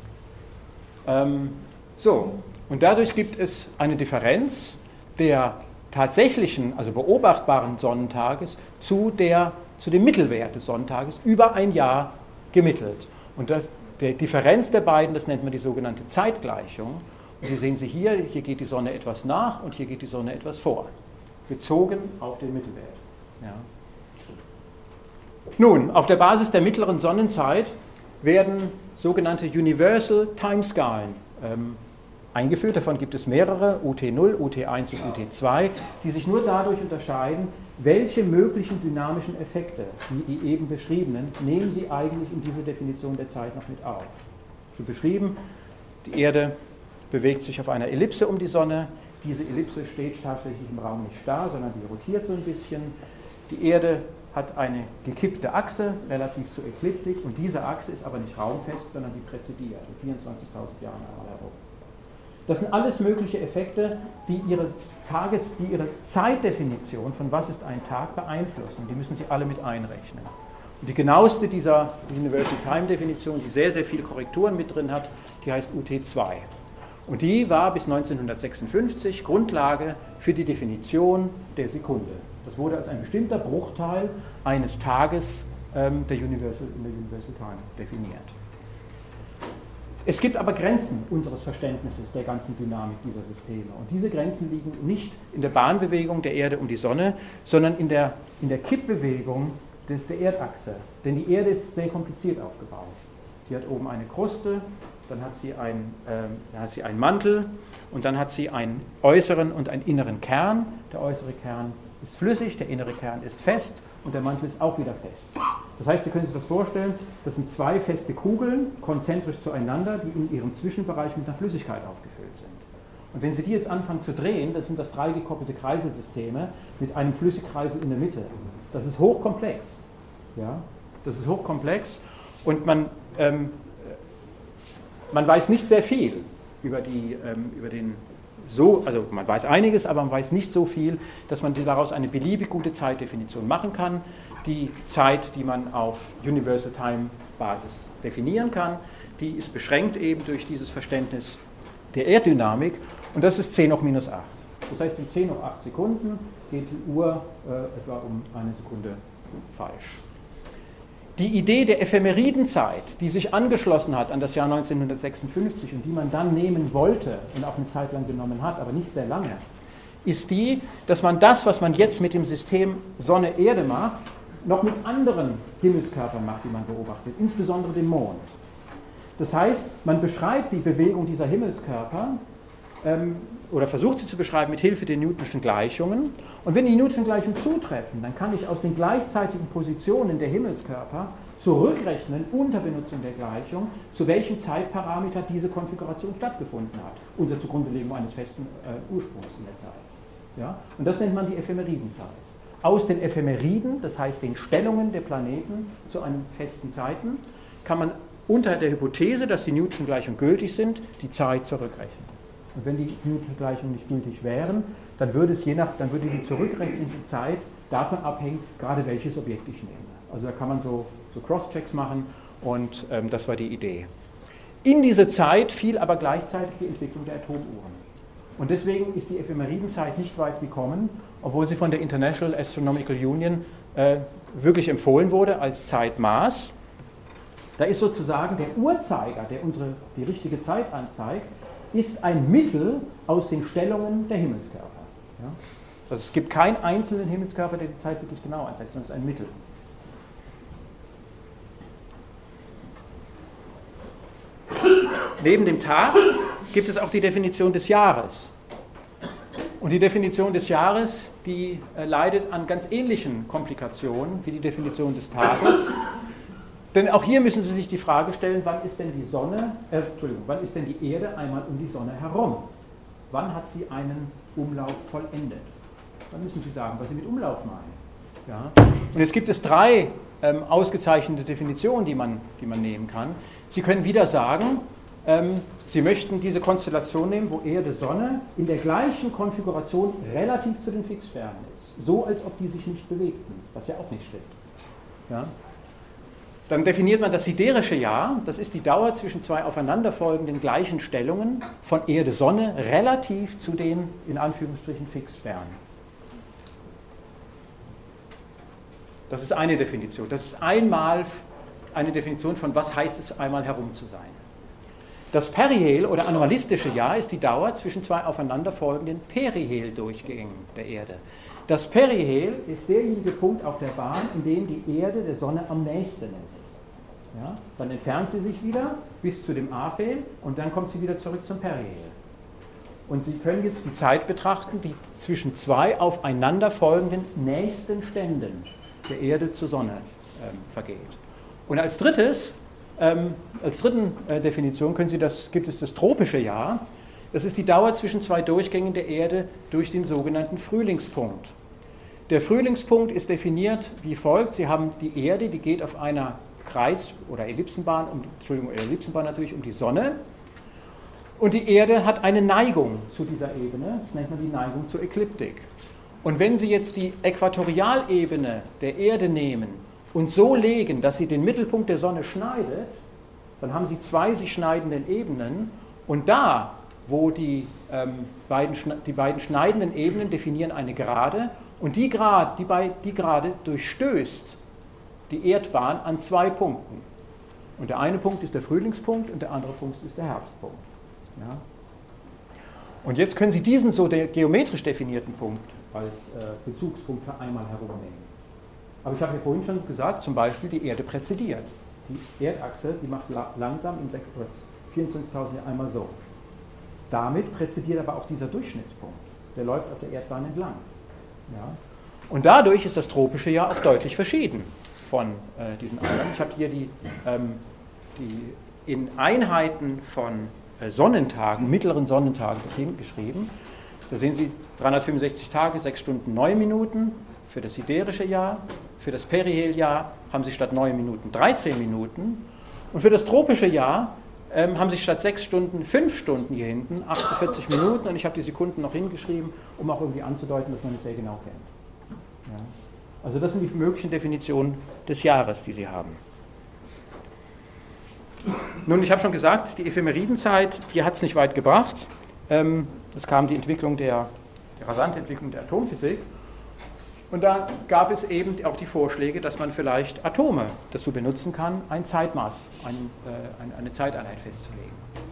Ähm, so, und dadurch gibt es eine Differenz der tatsächlichen, also beobachtbaren Sonnentages zu, der, zu dem Mittelwert des Sonnentages über ein Jahr gemittelt. Und das, die Differenz der beiden, das nennt man die sogenannte Zeitgleichung. Und hier sehen Sie hier, hier geht die Sonne etwas nach und hier geht die Sonne etwas vor, bezogen auf den Mittelwert. Ja. Nun, auf der Basis der mittleren Sonnenzeit werden sogenannte Universal Timeskalen ähm, eingeführt. Davon gibt es mehrere, U T null, U T eins und U T zwei, die sich nur dadurch unterscheiden, welche möglichen dynamischen Effekte, die, die eben beschriebenen, nehmen Sie eigentlich in diese Definition der Zeit noch mit auf. Schon beschrieben, die Erde bewegt sich auf einer Ellipse um die Sonne. Diese Ellipse steht tatsächlich im Raum nicht starr, sondern die rotiert so ein bisschen. Die Erde hat eine gekippte Achse, relativ zur Ekliptik, und diese Achse ist aber nicht raumfest, sondern die präzediert in vierundzwanzigtausend Jahren einmal herum. Das sind alles mögliche Effekte, die ihre, Tages-, die ihre Zeitdefinition von was ist ein Tag beeinflussen. Die müssen Sie alle mit einrechnen. Und die genaueste dieser Universal Time Definition, die sehr, sehr viele Korrekturen mit drin hat, die heißt U T zwei. Und die war bis neunzehnhundertsechsundfünfzig Grundlage für die Definition der Sekunde. Das wurde als ein bestimmter Bruchteil eines Tages ähm, der Universal, in der Universal Time definiert. Es gibt aber Grenzen unseres Verständnisses der ganzen Dynamik dieser Systeme. Und diese Grenzen liegen nicht in der Bahnbewegung der Erde um die Sonne, sondern in der, in der Kippbewegung des, der Erdachse. Denn die Erde ist sehr kompliziert aufgebaut. Die hat oben eine Kruste, dann hat sie, ein, ähm, dann hat sie einen Mantel und dann hat sie einen äußeren und einen inneren Kern. Der äußere Kern ist flüssig, der innere Kern ist fest und der Mantel ist auch wieder fest. Das heißt, Sie können sich das vorstellen, das sind zwei feste Kugeln, konzentrisch zueinander, die in ihrem Zwischenbereich mit einer Flüssigkeit aufgefüllt sind. Und wenn Sie die jetzt anfangen zu drehen, das sind das drei gekoppelte Kreiselsysteme mit einem Flüssigkreisel in der Mitte. Das ist hochkomplex. Ja? Das ist hochkomplex und man, ähm, man weiß nicht sehr viel über, die, ähm, über den, so, also man weiß einiges, aber man weiß nicht so viel, dass man daraus eine beliebig gute Zeitdefinition machen kann. Die Zeit, die man auf Universal Time Basis definieren kann, die ist beschränkt eben durch dieses Verständnis der Erddynamik und das ist zehn hoch minus acht. Das heißt, in zehn hoch acht Sekunden geht die Uhr äh, etwa um eine Sekunde falsch. Die Idee der Ephemeridenzeit, die sich angeschlossen hat an das Jahr neunzehnhundertsechsundfünfzig und die man dann nehmen wollte und auch eine Zeit lang genommen hat, aber nicht sehr lange, ist die, dass man das, was man jetzt mit dem System Sonne-Erde macht, noch mit anderen Himmelskörpern macht, die man beobachtet, insbesondere dem Mond. Das heißt, man beschreibt die Bewegung dieser Himmelskörper ähm, oder versucht sie zu beschreiben mit Hilfe der Newtonschen Gleichungen. Und wenn die Newtonschen Gleichungen zutreffen, dann kann ich aus den gleichzeitigen Positionen der Himmelskörper zurückrechnen, unter Benutzung der Gleichung, zu welchem Zeitparameter diese Konfiguration stattgefunden hat, unter Zugrundelegung eines festen äh, Ursprungs in der Zeit. Ja? Und das nennt man die Ephemeridenzeit. Aus den Ephemeriden, das heißt den Stellungen der Planeten zu einen festen Zeiten, kann man unter der Hypothese, dass die Newtonschen Gleichungen gültig sind, die Zeit zurückrechnen. Und wenn die Newtonschen Gleichungen nicht gültig wären, dann würde es je nach, dann würde die zurückrechnende Zeit davon abhängen, gerade welches Objekt ich nehme. Also da kann man so, so Cross-Checks machen und ähm, das war die Idee. In diese Zeit fiel aber gleichzeitig die Entwicklung der Atomuhren. Und deswegen ist die Ephemeridenzeit nicht weit gekommen, obwohl sie von der International Astronomical Union äh, wirklich empfohlen wurde als Zeitmaß. Da ist sozusagen der Uhrzeiger, der unsere, die richtige Zeit anzeigt, ist ein Mittel aus den Stellungen der Himmelskörper. Ja? Also es gibt keinen einzelnen Himmelskörper, der die Zeit wirklich genau anzeigt, sondern es ist ein Mittel. Neben dem Tag gibt es auch die Definition des Jahres. Und die Definition des Jahres, die äh, leidet an ganz ähnlichen Komplikationen wie die Definition des Tages. Denn auch hier müssen Sie sich die Frage stellen, wann ist denn die Sonne, äh, Entschuldigung, wann ist denn die Erde einmal um die Sonne herum? Wann hat sie einen Umlauf vollendet? Dann müssen Sie sagen, was Sie mit Umlauf meinen. Ja? Und jetzt gibt es drei ähm, ausgezeichnete Definitionen, die man, die man nehmen kann. Sie können wieder sagen, ähm, Sie möchten diese Konstellation nehmen, wo Erde, Sonne in der gleichen Konfiguration relativ zu den Fixsternen ist. So, als ob die sich nicht bewegten, was ja auch nicht stimmt. Ja? Dann definiert man das siderische Jahr, das ist die Dauer zwischen zwei aufeinanderfolgenden gleichen Stellungen von Erde, Sonne relativ zu den, in Anführungsstrichen, Fixsternen. Das ist eine Definition. Das ist einmal eine Definition von, was heißt es, einmal herum zu sein. Das Perihel oder anomalistische Jahr ist die Dauer zwischen zwei aufeinanderfolgenden Perihel-Durchgängen der Erde. Das Perihel ist derjenige Punkt auf der Bahn, in dem die Erde der Sonne am nächsten ist. Ja? Dann entfernt sie sich wieder bis zu dem Aphel und dann kommt sie wieder zurück zum Perihel. Und Sie können jetzt die Zeit betrachten, die zwischen zwei aufeinanderfolgenden nächsten Ständen der Erde zur Sonne ähm, vergeht. Und als drittes, ähm, als dritten äh, Definition können Sie das, gibt es das tropische Jahr. Das ist die Dauer zwischen zwei Durchgängen der Erde durch den sogenannten Frühlingspunkt. Der Frühlingspunkt ist definiert wie folgt. Sie haben die Erde, die geht auf einer Kreis- oder Ellipsenbahn, um, Entschuldigung, Ellipsenbahn natürlich um die Sonne. Und die Erde hat eine Neigung zu dieser Ebene, das nennt man die Neigung zur Ekliptik. Und wenn Sie jetzt die Äquatorialebene der Erde nehmen und so legen, dass sie den Mittelpunkt der Sonne schneidet, dann haben Sie zwei sich schneidenden Ebenen und da, wo die, ähm, beiden, die beiden schneidenden Ebenen definieren eine Gerade und die, Grad, die, bei, die Gerade durchstößt die Erdbahn an zwei Punkten. Und der eine Punkt ist der Frühlingspunkt und der andere Punkt ist der Herbstpunkt. Ja? Und jetzt können Sie diesen so de- geometrisch definierten Punkt als äh, Bezugspunkt für einmal herumnehmen. Aber ich habe ja vorhin schon gesagt, zum Beispiel die Erde präzediert. Die Erdachse, die macht la- langsam im vierundzwanzigtausend Jahre einmal so. Damit präzediert aber auch dieser Durchschnittspunkt. Der läuft auf der Erdbahn entlang. Ja? Und dadurch ist das tropische Jahr auch deutlich verschieden von äh, diesen anderen. Ich habe hier die, ähm, die in Einheiten von äh, Sonnentagen, mittleren Sonnentagen geschrieben. Da sehen Sie dreihundertfünfundsechzig Tage, sechs Stunden, neun Minuten für das siderische Jahr. Für das Periheljahr haben Sie statt neun Minuten dreizehn Minuten. Und für das tropische Jahr ähm, haben Sie statt sechs Stunden fünf Stunden hier hinten, achtundvierzig Minuten. Und ich habe die Sekunden noch hingeschrieben, um auch irgendwie anzudeuten, dass man es sehr genau kennt. Ja. Also das sind die möglichen Definitionen des Jahres, die Sie haben. Nun, ich habe schon gesagt, die Ephemeridenzeit, die hat es nicht weit gebracht. Ähm, es kam die Entwicklung der, die rasante Entwicklung der Atomphysik. Und da gab es eben auch die Vorschläge, dass man vielleicht Atome dazu benutzen kann, ein Zeitmaß, ein, äh, eine Zeiteinheit festzulegen.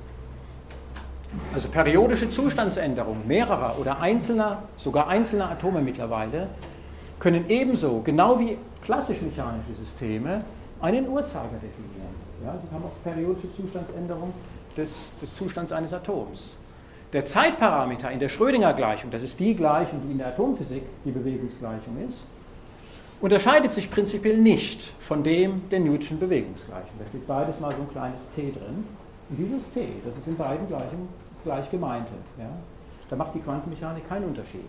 Also periodische Zustandsänderungen mehrerer oder einzelner, sogar einzelner Atome mittlerweile, können ebenso, genau wie klassisch-mechanische Systeme, einen Uhrzeiger definieren. Ja, sie haben auch periodische Zustandsänderung des, des Zustands eines Atoms. Der Zeitparameter in der Schrödinger-Gleichung, das ist die Gleichung, die in der Atomphysik die Bewegungsgleichung ist, unterscheidet sich prinzipiell nicht von dem der Newtonschen Bewegungsgleichung. Da steht beides mal so ein kleines T drin. Und dieses T, das ist in beiden Gleichungen das gleich gemeinte. Ja? Da macht die Quantenmechanik keinen Unterschied.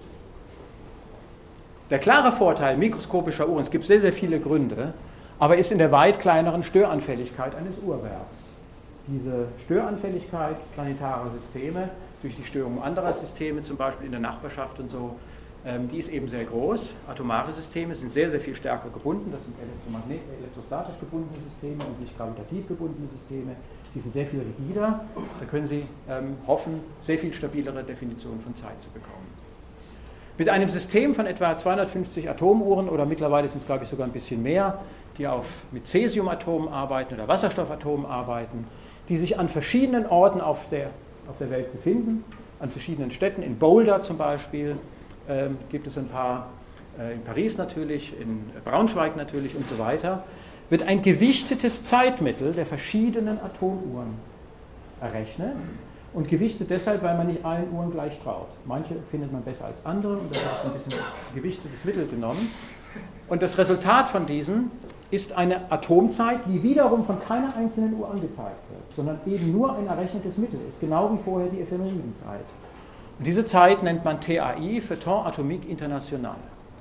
Der klare Vorteil mikroskopischer Uhren, es gibt sehr, sehr viele Gründe, aber ist in der weit kleineren Störanfälligkeit eines Uhrwerks. Diese Störanfälligkeit planetarer Systeme durch die Störungen anderer Systeme, zum Beispiel in der Nachbarschaft und so, ähm, die ist eben sehr groß. Atomare Systeme sind sehr, sehr viel stärker gebunden. Das sind elektromagnet- elektrostatisch gebundene Systeme und nicht gravitativ gebundene Systeme. Die sind sehr viel rigider. Da können Sie ähm, hoffen, sehr viel stabilere Definitionen von Zeit zu bekommen. Mit einem System von etwa zweihundertfünfzig Atomuhren oder mittlerweile sind es, glaube ich, sogar ein bisschen mehr, die auf, mit Cäsiumatomen arbeiten oder Wasserstoffatomen arbeiten, die sich an verschiedenen Orten auf der, auf der Welt befinden, an verschiedenen Städten. In Boulder zum Beispiel ähm, gibt es ein paar, äh, in Paris natürlich, in Braunschweig natürlich und so weiter, wird ein gewichtetes Zeitmittel der verschiedenen Atomuhren errechnet. Und gewichtet deshalb, weil man nicht allen Uhren gleich traut. Manche findet man besser als andere und da wird ein bisschen gewichtetes Mittel genommen. Und das Resultat von diesen ist eine Atomzeit, die wiederum von keiner einzelnen Uhr angezeigt wird, sondern eben nur ein errechnetes Mittel ist, genau wie vorher die Ephemeridenzeit. Und diese Zeit nennt man T A I für Temps Atomique International.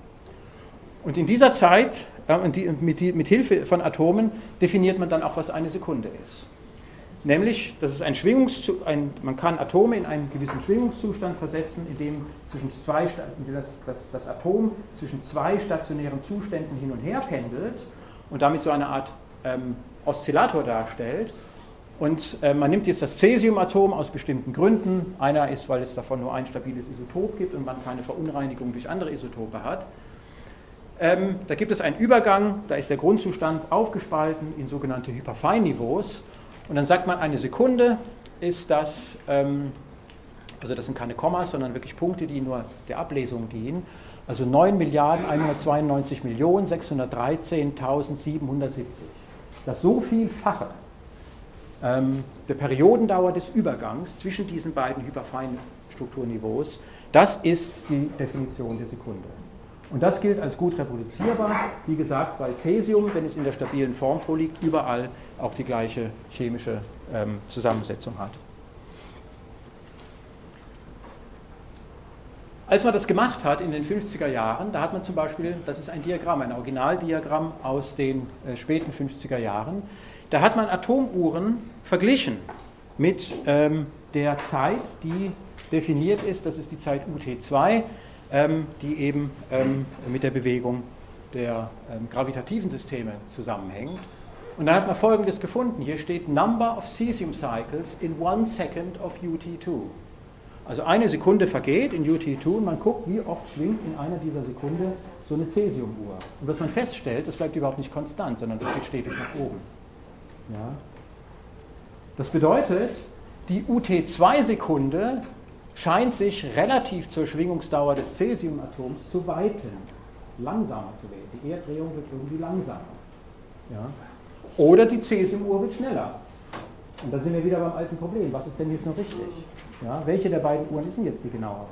Und in dieser Zeit, äh, mit, mit Hilfe von Atomen, definiert man dann auch, was eine Sekunde ist. Nämlich, das ist ein Schwingungszustand, ein, man kann Atome in einen gewissen Schwingungszustand versetzen, in dem zwischen zwei, in dem das, das, das Atom zwischen zwei stationären Zuständen hin und her pendelt und damit so eine Art ähm, Oszillator darstellt. Und äh, man nimmt jetzt das Cäsiumatom aus bestimmten Gründen. Einer ist, weil es davon nur ein stabiles Isotop gibt und man keine Verunreinigung durch andere Isotope hat. Ähm, da gibt es einen Übergang, da ist der Grundzustand aufgespalten in sogenannte Hyperfeinniveaus. Und dann sagt man, eine Sekunde ist das, ähm, also das sind keine Kommas, sondern wirklich Punkte, die nur der Ablesung dienen. Also neun Milliarden hundertzweiundneunzig Millionen sechshundertdreizehntausendsiebenhundertsiebzig. Das so vielfache ähm, der Periodendauer des Übergangs zwischen diesen beiden Hyperfeinstrukturniveaus, das ist die Definition der Sekunde. Und das gilt als gut reproduzierbar, wie gesagt, weil Cäsium, wenn es in der stabilen Form vorliegt, überall auch die gleiche chemische ähm, Zusammensetzung hat. Als man das gemacht hat in den fünfziger Jahren, da hat man zum Beispiel, das ist ein Diagramm, ein Originaldiagramm aus den äh, späten fünfziger Jahren, da hat man Atomuhren verglichen mit ähm, der Zeit, die definiert ist, das ist die Zeit U T zwei, ähm, die eben ähm, mit der Bewegung der ähm, gravitativen Systeme zusammenhängt. Und da hat man Folgendes gefunden. Hier steht Number of Cesium Cycles in one second of U T zwei. Also eine Sekunde vergeht in U T zwei und man guckt, wie oft schwingt in einer dieser Sekunde so eine Cäsiumuhr. Und was man feststellt, das bleibt überhaupt nicht konstant, sondern das geht stetig nach oben. Ja. Das bedeutet, die U T zwei Sekunde scheint sich relativ zur Schwingungsdauer des Cäsiumatoms zu weiten, langsamer zu werden. Die Erddrehung wird irgendwie langsamer. Ja. Oder die Cäsiumuhr wird schneller. Und da sind wir wieder beim alten Problem. Was ist denn jetzt noch richtig? Ja, welche der beiden Uhren ist denn jetzt die genauere?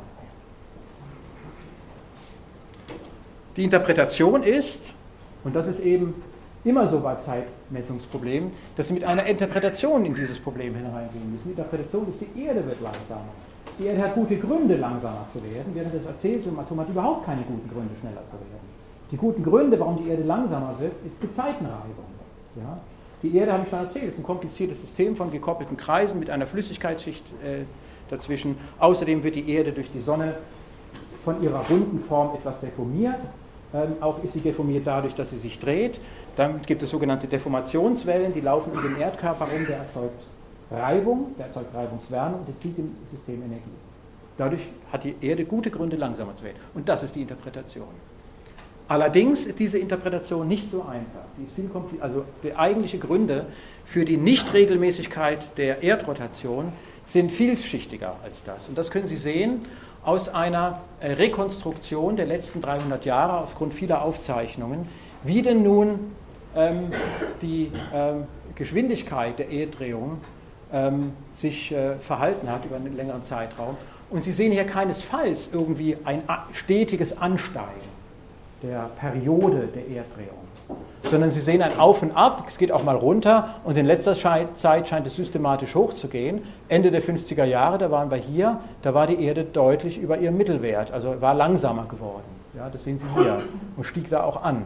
Die Interpretation ist, und das ist eben immer so bei Zeitmessungsproblemen, dass Sie mit einer Interpretation in dieses Problem hineingehen müssen. Die Interpretation ist, die Erde wird langsamer. Die Erde hat gute Gründe, langsamer zu werden, während das Cäsium-Atom hat überhaupt keine guten Gründe, schneller zu werden. Die guten Gründe, warum die Erde langsamer wird, ist Gezeitenreibung. Ja? Die Erde, habe ich schon erzählt, ist ein kompliziertes System von gekoppelten Kreisen mit einer Flüssigkeitsschicht äh, dazwischen. Außerdem wird die Erde durch die Sonne von ihrer runden Form etwas deformiert. Ähm, auch ist sie deformiert dadurch, dass sie sich dreht. Dann gibt es sogenannte Deformationswellen, die laufen um den Erdkörper herum, der erzeugt Reibung, der erzeugt Reibungswärme und der zieht im System Energie. Dadurch hat die Erde gute Gründe, langsamer zu werden. Und das ist die Interpretation. Allerdings ist diese Interpretation nicht so einfach. Die ist viel komplizierter. Also die eigentlichen Gründe für die Nichtregelmäßigkeit der Erdrotation sind vielschichtiger als das. Und das können Sie sehen aus einer Rekonstruktion der letzten dreihundert Jahre aufgrund vieler Aufzeichnungen, wie denn nun ähm, die ähm, Geschwindigkeit der Erddrehung ähm, sich äh, verhalten hat über einen längeren Zeitraum. Und Sie sehen hier keinesfalls irgendwie ein stetiges Ansteigen der Periode der Erddrehung, sondern Sie sehen ein Auf und Ab, es geht auch mal runter und in letzter Zeit scheint es systematisch hochzugehen. Ende der fünfziger Jahre, da waren wir hier, da war die Erde deutlich über ihrem Mittelwert, also war langsamer geworden. Ja, das sehen Sie hier und stieg da auch an.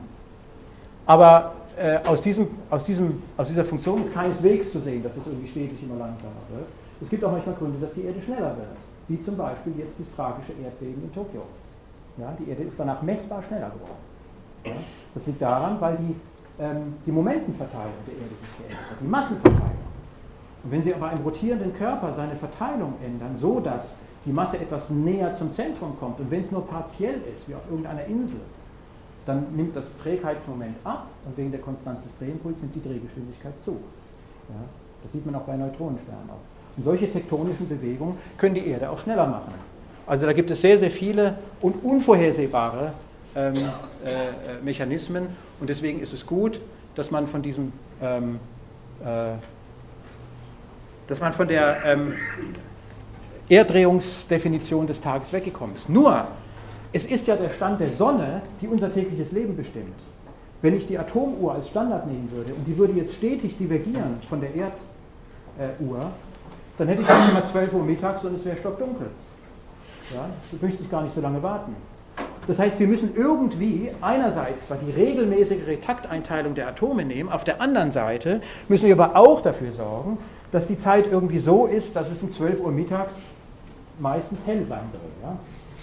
Aber äh, aus, diesem, aus, diesem, aus dieser Funktion ist keineswegs zu sehen, dass es irgendwie stetig immer langsamer wird. Es gibt auch manchmal Gründe, dass die Erde schneller wird, wie zum Beispiel jetzt das tragische Erdbeben in Tokio. Ja, die Erde ist danach messbar schneller geworden. Ja, das liegt daran, weil die, ähm, die Momentenverteilung der Erde sich geändert hat, die Massenverteilung. Und wenn Sie aber einem rotierenden Körper seine Verteilung ändern, so dass die Masse etwas näher zum Zentrum kommt und wenn es nur partiell ist, wie auf irgendeiner Insel, dann nimmt das Trägheitsmoment ab und wegen der Konstanz des Drehimpuls nimmt die Drehgeschwindigkeit zu. Ja, das sieht man auch bei Neutronensternen auch. Und solche tektonischen Bewegungen können die Erde auch schneller machen. Also da gibt es sehr, sehr viele und unvorhersehbare ähm, äh, Mechanismen und deswegen ist es gut, dass man von diesem, ähm, äh, dass man von der ähm, Erddrehungsdefinition des Tages weggekommen ist. Nur, es ist ja der Stand der Sonne, die unser tägliches Leben bestimmt. Wenn ich die Atomuhr als Standard nehmen würde und die würde jetzt stetig divergieren von der Erduhr, äh, dann hätte ich nicht immer zwölf Uhr mittags und es wäre stockdunkel. Ja, du möchtest gar nicht so lange warten. Das heißt, wir müssen irgendwie einerseits zwar die regelmäßigere Takteinteilung der Atome nehmen, auf der anderen Seite müssen wir aber auch dafür sorgen, dass die Zeit irgendwie so ist, dass es um zwölf Uhr mittags meistens hell sein soll. Ja?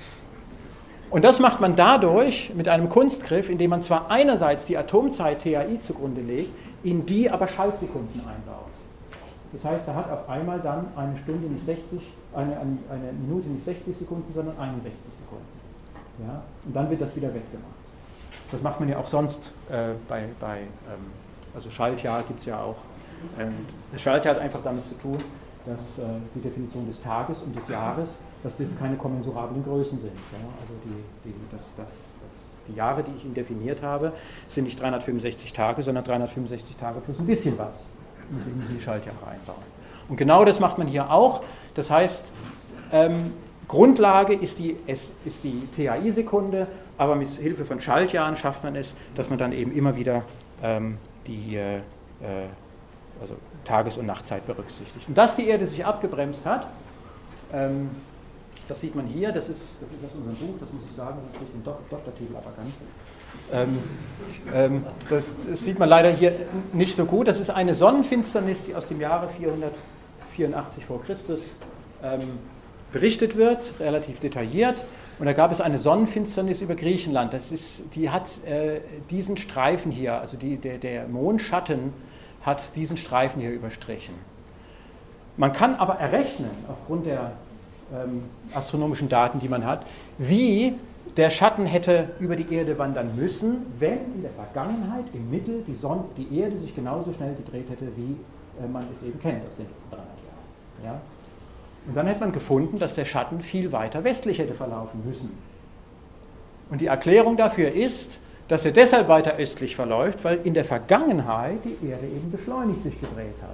Und das macht man dadurch mit einem Kunstgriff, indem man zwar einerseits die Atomzeit T A I zugrunde legt, in die aber Schaltsekunden einbaut. Das heißt, er hat auf einmal dann eine Stunde nicht sechzig, eine, eine, eine Minute nicht sechzig Sekunden, sondern einundsechzig Sekunden. Ja? Und dann wird das wieder wettgemacht. Das macht man ja auch sonst äh, bei, bei ähm, also Schaltjahr gibt es ja auch. Ähm, das Schaltjahr hat einfach damit zu tun, dass äh, die Definition des Tages und des Jahres, dass das keine kommensurablen Größen sind. Ja? Also die, die, das, das, das, die Jahre, die ich Ihnen definiert habe, sind nicht dreihundertfünfundsechzig Tage, sondern dreihundertfünfundsechzig Tage plus ein bisschen was. Und müssen die Schaltjahre einbauen. Und genau das macht man hier auch. Das heißt, ähm, Grundlage ist die, es, ist die T A I-Sekunde, aber mit Hilfe von Schaltjahren schafft man es, dass man dann eben immer wieder ähm, die äh, also Tages- und Nachtzeit berücksichtigt. Und dass die Erde sich abgebremst hat, ähm, das sieht man hier, das ist, das ist aus unserem Buch, das muss ich sagen, das ist durch den Dok Doktortitel aber ganz. Ähm, ähm, das, das sieht man leider hier nicht so gut. Das ist eine Sonnenfinsternis, die aus dem Jahre vierhundertvierundachtzig vor Christus ähm, berichtet wird, relativ detailliert. Und da gab es eine Sonnenfinsternis über Griechenland. Das ist, die hat äh, diesen Streifen hier, also die, der, der Mondschatten hat diesen Streifen hier überstrichen. Man kann aber errechnen, aufgrund der ähm, astronomischen Daten, die man hat, wie der Schatten hätte über die Erde wandern müssen, wenn in der Vergangenheit im Mittel die, Sonne, die Erde sich genauso schnell gedreht hätte, wie äh, man es eben kennt aus den letzten dreihundert Jahren. Ja? Und dann hätte man gefunden, dass der Schatten viel weiter westlich hätte verlaufen müssen. Und die Erklärung dafür ist, dass er deshalb weiter östlich verläuft, weil in der Vergangenheit die Erde eben beschleunigt sich gedreht hat.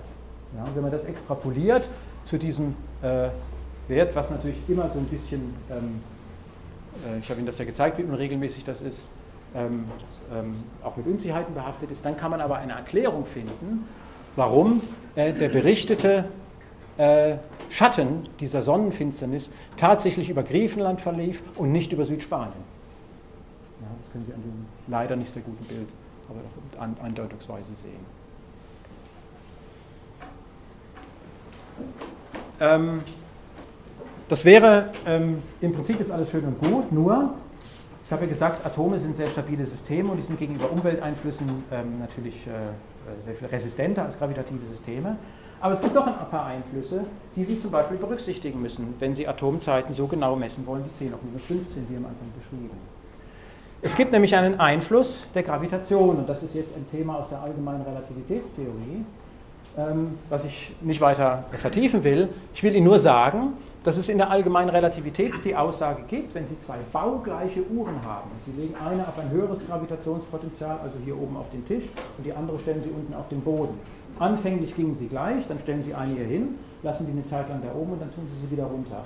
Ja, und wenn man das extrapoliert zu diesem äh, Wert, was natürlich immer so ein bisschen, ähm, äh, ich habe Ihnen das ja gezeigt, wie unregelmäßig das ist, ähm, ähm, auch mit Unsicherheiten behaftet ist, dann kann man aber eine Erklärung finden, warum äh, der berichtete äh, Schatten dieser Sonnenfinsternis tatsächlich über Griechenland verlief und nicht über Südspanien. Ja, das können Sie an dem leider nicht sehr guten Bild, aber doch an, andeutungsweise sehen. Ähm, das wäre ähm, im Prinzip jetzt alles schön und gut, nur, ich habe ja gesagt, Atome sind sehr stabile Systeme und die sind gegenüber Umwelteinflüssen ähm, natürlich äh, sehr viel resistenter als gravitative Systeme. Aber es gibt doch ein paar Einflüsse, die Sie zum Beispiel berücksichtigen müssen, wenn Sie Atomzeiten so genau messen wollen wie zehn hoch minus fünfzehn, wie am Anfang beschrieben. Es gibt nämlich einen Einfluss der Gravitation, und das ist jetzt ein Thema aus der allgemeinen Relativitätstheorie, ähm, was ich nicht weiter vertiefen will. Ich will Ihnen nur sagen, dass es in der allgemeinen Relativität die Aussage gibt, wenn Sie zwei baugleiche Uhren haben und Sie legen eine auf ein höheres Gravitationspotenzial, also hier oben auf den Tisch, und die andere stellen Sie unten auf den Boden. Anfänglich gingen sie gleich, dann stellen Sie eine hier hin, lassen die eine Zeit lang da oben und dann tun Sie sie wieder runter.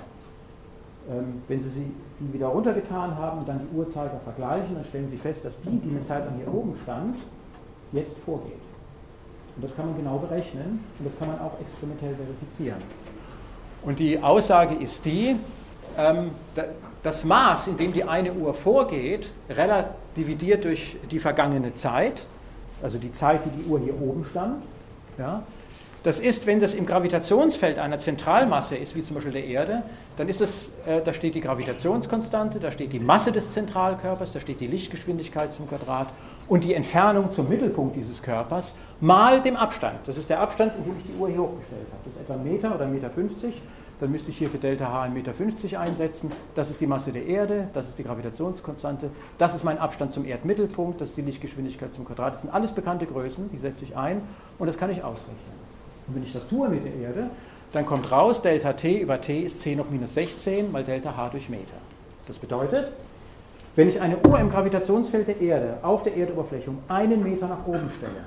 Ähm, wenn Sie sie, die wieder runtergetan haben und dann die Uhrzeiger vergleichen, dann stellen Sie fest, dass die, die eine Zeit lang hier oben stand, jetzt vorgeht. Und das kann man genau berechnen und das kann man auch experimentell verifizieren. Und die Aussage ist die, ähm, das Maß, in dem die eine Uhr vorgeht, relativiert durch die vergangene Zeit, also die Zeit, die die Uhr hier oben stand. Ja, das ist, wenn das im Gravitationsfeld einer Zentralmasse ist, wie zum Beispiel der Erde, dann ist es, äh, da steht die Gravitationskonstante, da steht die Masse des Zentralkörpers, da steht die Lichtgeschwindigkeit zum Quadrat und die Entfernung zum Mittelpunkt dieses Körpers mal dem Abstand. Das ist der Abstand, in dem ich die Uhr hier hochgestellt habe. Das ist etwa ein Meter oder ein Meter fünfzig. Dann müsste ich hier für Delta H ein Meter fünfzig einsetzen. Das ist die Masse der Erde, das ist die Gravitationskonstante, das ist mein Abstand zum Erdmittelpunkt, das ist die Lichtgeschwindigkeit zum Quadrat. Das sind alles bekannte Größen, die setze ich ein und das kann ich ausrechnen. Und wenn ich das tue mit der Erde, dann kommt raus, Delta T über T ist zehn hoch minus sechzehn mal Delta H durch Meter. Das bedeutet, wenn ich eine Uhr im Gravitationsfeld der Erde auf der Erdoberfläche um einen Meter nach oben stelle,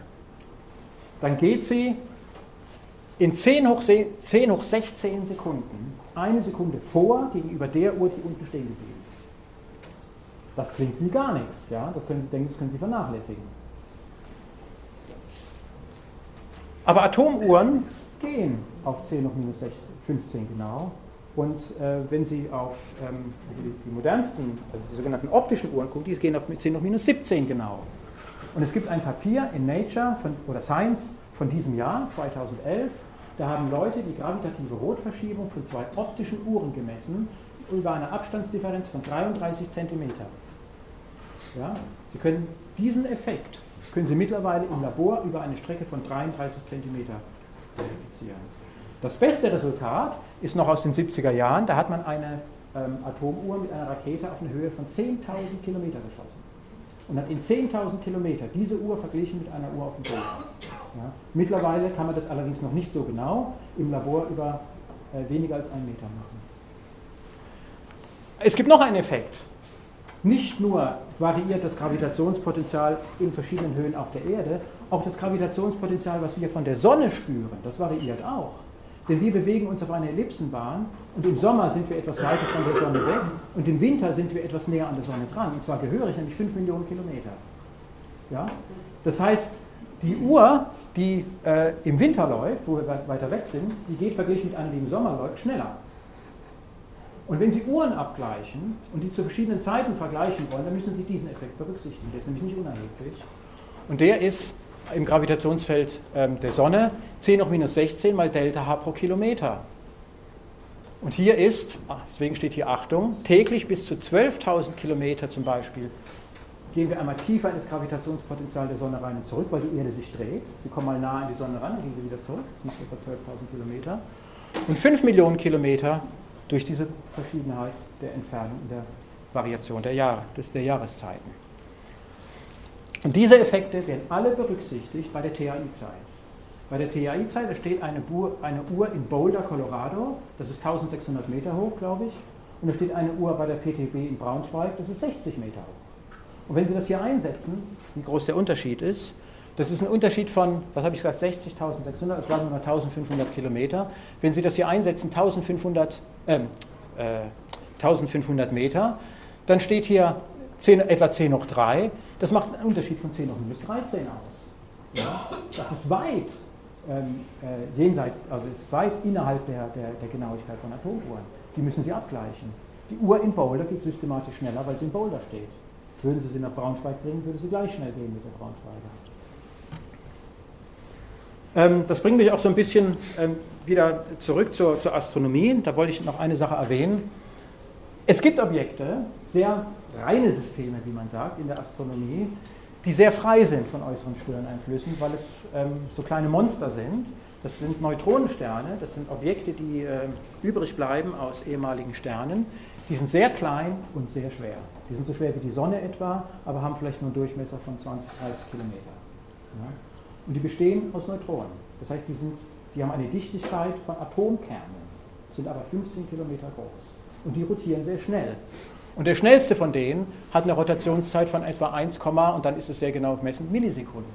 dann geht sie in zehn hoch sechzehn Sekunden eine Sekunde vor gegenüber der Uhr, die unten stehen geblieben ist. Das klingt wie gar nichts. Ja? Das können Sie denken, das können Sie vernachlässigen. Aber Atomuhren gehen auf zehn hoch minus fünfzehn genau. Und äh, wenn Sie auf ähm, die, die modernsten, also die sogenannten optischen Uhren gucken, die gehen auf zehn hoch minus siebzehn genau. Und es gibt ein Papier in Nature von, oder Science von diesem Jahr, zweitausendelf, da haben Leute die gravitative Rotverschiebung von zwei optischen Uhren gemessen über eine Abstandsdifferenz von dreiunddreißig Zentimeter. Ja? Sie können diesen Effekt können Sie mittlerweile im Labor über eine Strecke von dreiunddreißig Zentimeter verifizieren. Das beste Resultat ist noch aus den siebziger Jahren, da hat man eine ähm, Atomuhr mit einer Rakete auf eine Höhe von zehntausend Kilometer geschossen. Und hat in zehntausend Kilometer diese Uhr verglichen mit einer Uhr auf dem Boden. Ja. Mittlerweile kann man das allerdings noch nicht so genau im Labor über äh, weniger als einen Meter machen. Es gibt noch einen Effekt. Nicht nur variiert das Gravitationspotenzial in verschiedenen Höhen auf der Erde, auch das Gravitationspotenzial, was wir von der Sonne spüren, das variiert auch. Denn wir bewegen uns auf einer Ellipsenbahn und im Sommer sind wir etwas weiter von der Sonne weg und im Winter sind wir etwas näher an der Sonne dran, und zwar gehörig, nämlich fünf Millionen Kilometer. Ja? Das heißt, die Uhr, die äh, im Winter läuft, wo wir weiter weg sind, die geht verglichen mit einer, die im Sommer läuft, schneller. Und wenn Sie Uhren abgleichen und die zu verschiedenen Zeiten vergleichen wollen, dann müssen Sie diesen Effekt berücksichtigen. Der ist nämlich nicht unerheblich. Und der ist im Gravitationsfeld ähm, der Sonne zehn hoch minus sechzehn mal Delta H pro Kilometer. Und hier ist, deswegen steht hier Achtung, täglich bis zu zwölftausend Kilometer zum Beispiel, gehen wir einmal tiefer in das Gravitationspotenzial der Sonne rein und zurück, weil die Erde sich dreht. Sie kommen mal nah an die Sonne ran, dann gehen Sie wieder zurück. Das macht etwa zwölftausend Kilometer. Und fünf Millionen Kilometer durch diese Verschiedenheit der Entfernung in der Variation der, Jahre, des, der Jahreszeiten. Und diese Effekte werden alle berücksichtigt bei der T A I-Zeit. Bei der T A I-Zeit, da steht eine Uhr, eine Uhr in Boulder, Colorado, das ist eintausendsechshundert Meter hoch, glaube ich, und da steht eine Uhr bei der P T B in Braunschweig, das ist sechzig Meter hoch. Und wenn Sie das hier einsetzen, wie groß der Unterschied ist, Das ist ein Unterschied von, was habe ich gesagt, sechzigtausendsechshundert, also sagen wir mal eintausendfünfhundert Kilometer. Wenn Sie das hier einsetzen, eintausendfünfhundert, äh, äh, eintausendfünfhundert Meter, dann steht hier zehn, etwa zehn hoch drei. Das macht einen Unterschied von zehn hoch minus dreizehn aus. Ja? Das ist weit ähm, äh, jenseits, also ist weit innerhalb der, der, der Genauigkeit von Atomuhren. Die müssen Sie abgleichen. Die Uhr in Boulder geht systematisch schneller, weil sie in Boulder steht. Würden Sie sie nach Braunschweig bringen, würde sie gleich schnell gehen mit der Braunschweiger. Ähm, das bringt mich auch so ein bisschen ähm, wieder zurück zur, zur Astronomie. Da wollte ich noch eine Sache erwähnen. Es gibt Objekte, sehr reine Systeme, wie man sagt, in der Astronomie, die sehr frei sind von äußeren Stirneinflüssen, weil es ähm, so kleine Monster sind. Das sind Neutronensterne, das sind Objekte, die äh, übrig bleiben aus ehemaligen Sternen. Die sind sehr klein und sehr schwer. Die sind so schwer wie die Sonne etwa, aber haben vielleicht nur einen Durchmesser von zwanzig, dreißig Kilometer. Ja? Und die bestehen aus Neutronen. Das heißt, die, sind, die haben eine Dichtigkeit von Atomkernen, sind aber fünfzehn Kilometer groß. Und die rotieren sehr schnell. Und der schnellste von denen hat eine Rotationszeit von etwa eins, und dann ist es sehr genau gemessen, Millisekunden.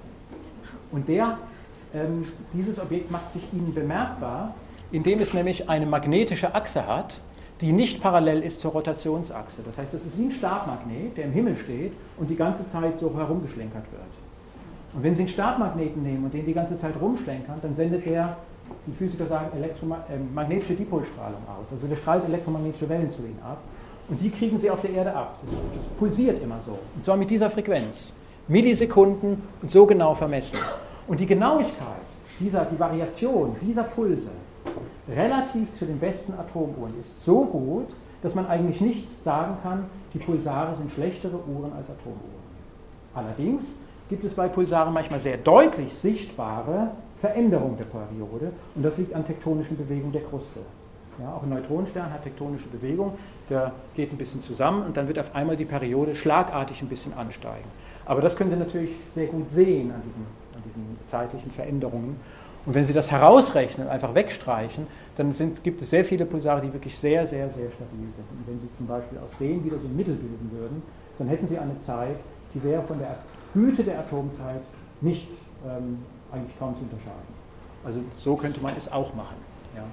Und der, ähm, dieses Objekt macht sich Ihnen bemerkbar, indem es nämlich eine magnetische Achse hat, die nicht parallel ist zur Rotationsachse. Das heißt, es ist wie ein Stabmagnet, der im Himmel steht und die ganze Zeit so herumgeschlenkert wird. Und wenn Sie einen Stabmagneten nehmen und den die ganze Zeit rumschlenkern, dann sendet er, die Physiker sagen, Elektroma- äh, magnetische Dipolstrahlung aus. Also der strahlt elektromagnetische Wellen zu Ihnen ab. Und die kriegen Sie auf der Erde ab. Das, das pulsiert immer so. Und zwar mit dieser Frequenz. Millisekunden und so genau vermessen. Und die Genauigkeit, dieser, die Variation dieser Pulse relativ zu den besten Atomuhren ist so gut, dass man eigentlich nicht sagen kann, die Pulsare sind schlechtere Uhren als Atomuhren. Allerdings gibt es bei Pulsaren manchmal sehr deutlich sichtbare Veränderungen der Periode und das liegt an tektonischen Bewegungen der Kruste. Ja, auch ein Neutronenstern hat tektonische Bewegung, der geht ein bisschen zusammen und dann wird auf einmal die Periode schlagartig ein bisschen ansteigen. Aber das können Sie natürlich sehr gut sehen an diesen, an diesen zeitlichen Veränderungen. Und wenn Sie das herausrechnen, einfach wegstreichen, dann sind, gibt es sehr viele Pulsare, die wirklich sehr, sehr, sehr stabil sind. Und wenn Sie zum Beispiel aus denen wieder so ein Mittel bilden würden, dann hätten Sie eine Zeit, die wäre von der Güte der Atomzeit nicht ähm, eigentlich kaum zu unterscheiden. Also so könnte man es auch machen. Ja.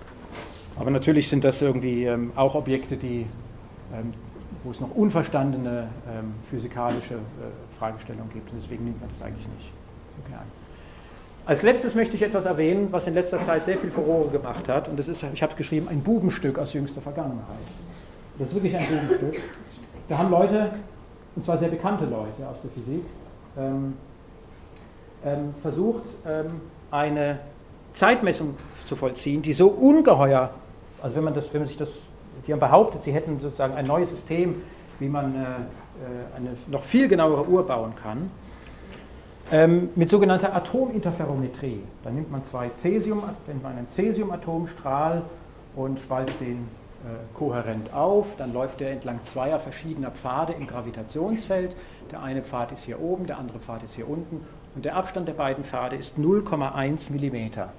Aber natürlich sind das irgendwie ähm, auch Objekte, die, ähm, wo es noch unverstandene ähm, physikalische äh, Fragestellungen gibt. Und deswegen nimmt man das eigentlich nicht so gern. Als letztes möchte ich etwas erwähnen, was in letzter Zeit sehr viel Furore gemacht hat. Und das ist, ich habe es geschrieben, ein Bubenstück aus jüngster Vergangenheit. Das ist wirklich ein Bubenstück. Da haben Leute, und zwar sehr bekannte Leute aus der Physik, ähm, ähm, versucht, ähm, eine Zeitmessung zu vollziehen, die so ungeheuer, also wenn man, das, wenn man sich das, sie haben behauptet, sie hätten sozusagen ein neues System, wie man äh, eine noch viel genauere Uhr bauen kann, ähm, mit sogenannter Atominterferometrie. Da nimmt man zwei Cäsium, nimmt man einen Cäsiumatomstrahl und spaltet den äh, kohärent auf, dann läuft der entlang zweier verschiedener Pfade im Gravitationsfeld. Der eine Pfad ist hier oben, der andere Pfad ist hier unten und der Abstand der beiden Pfade ist null Komma eins Millimeter.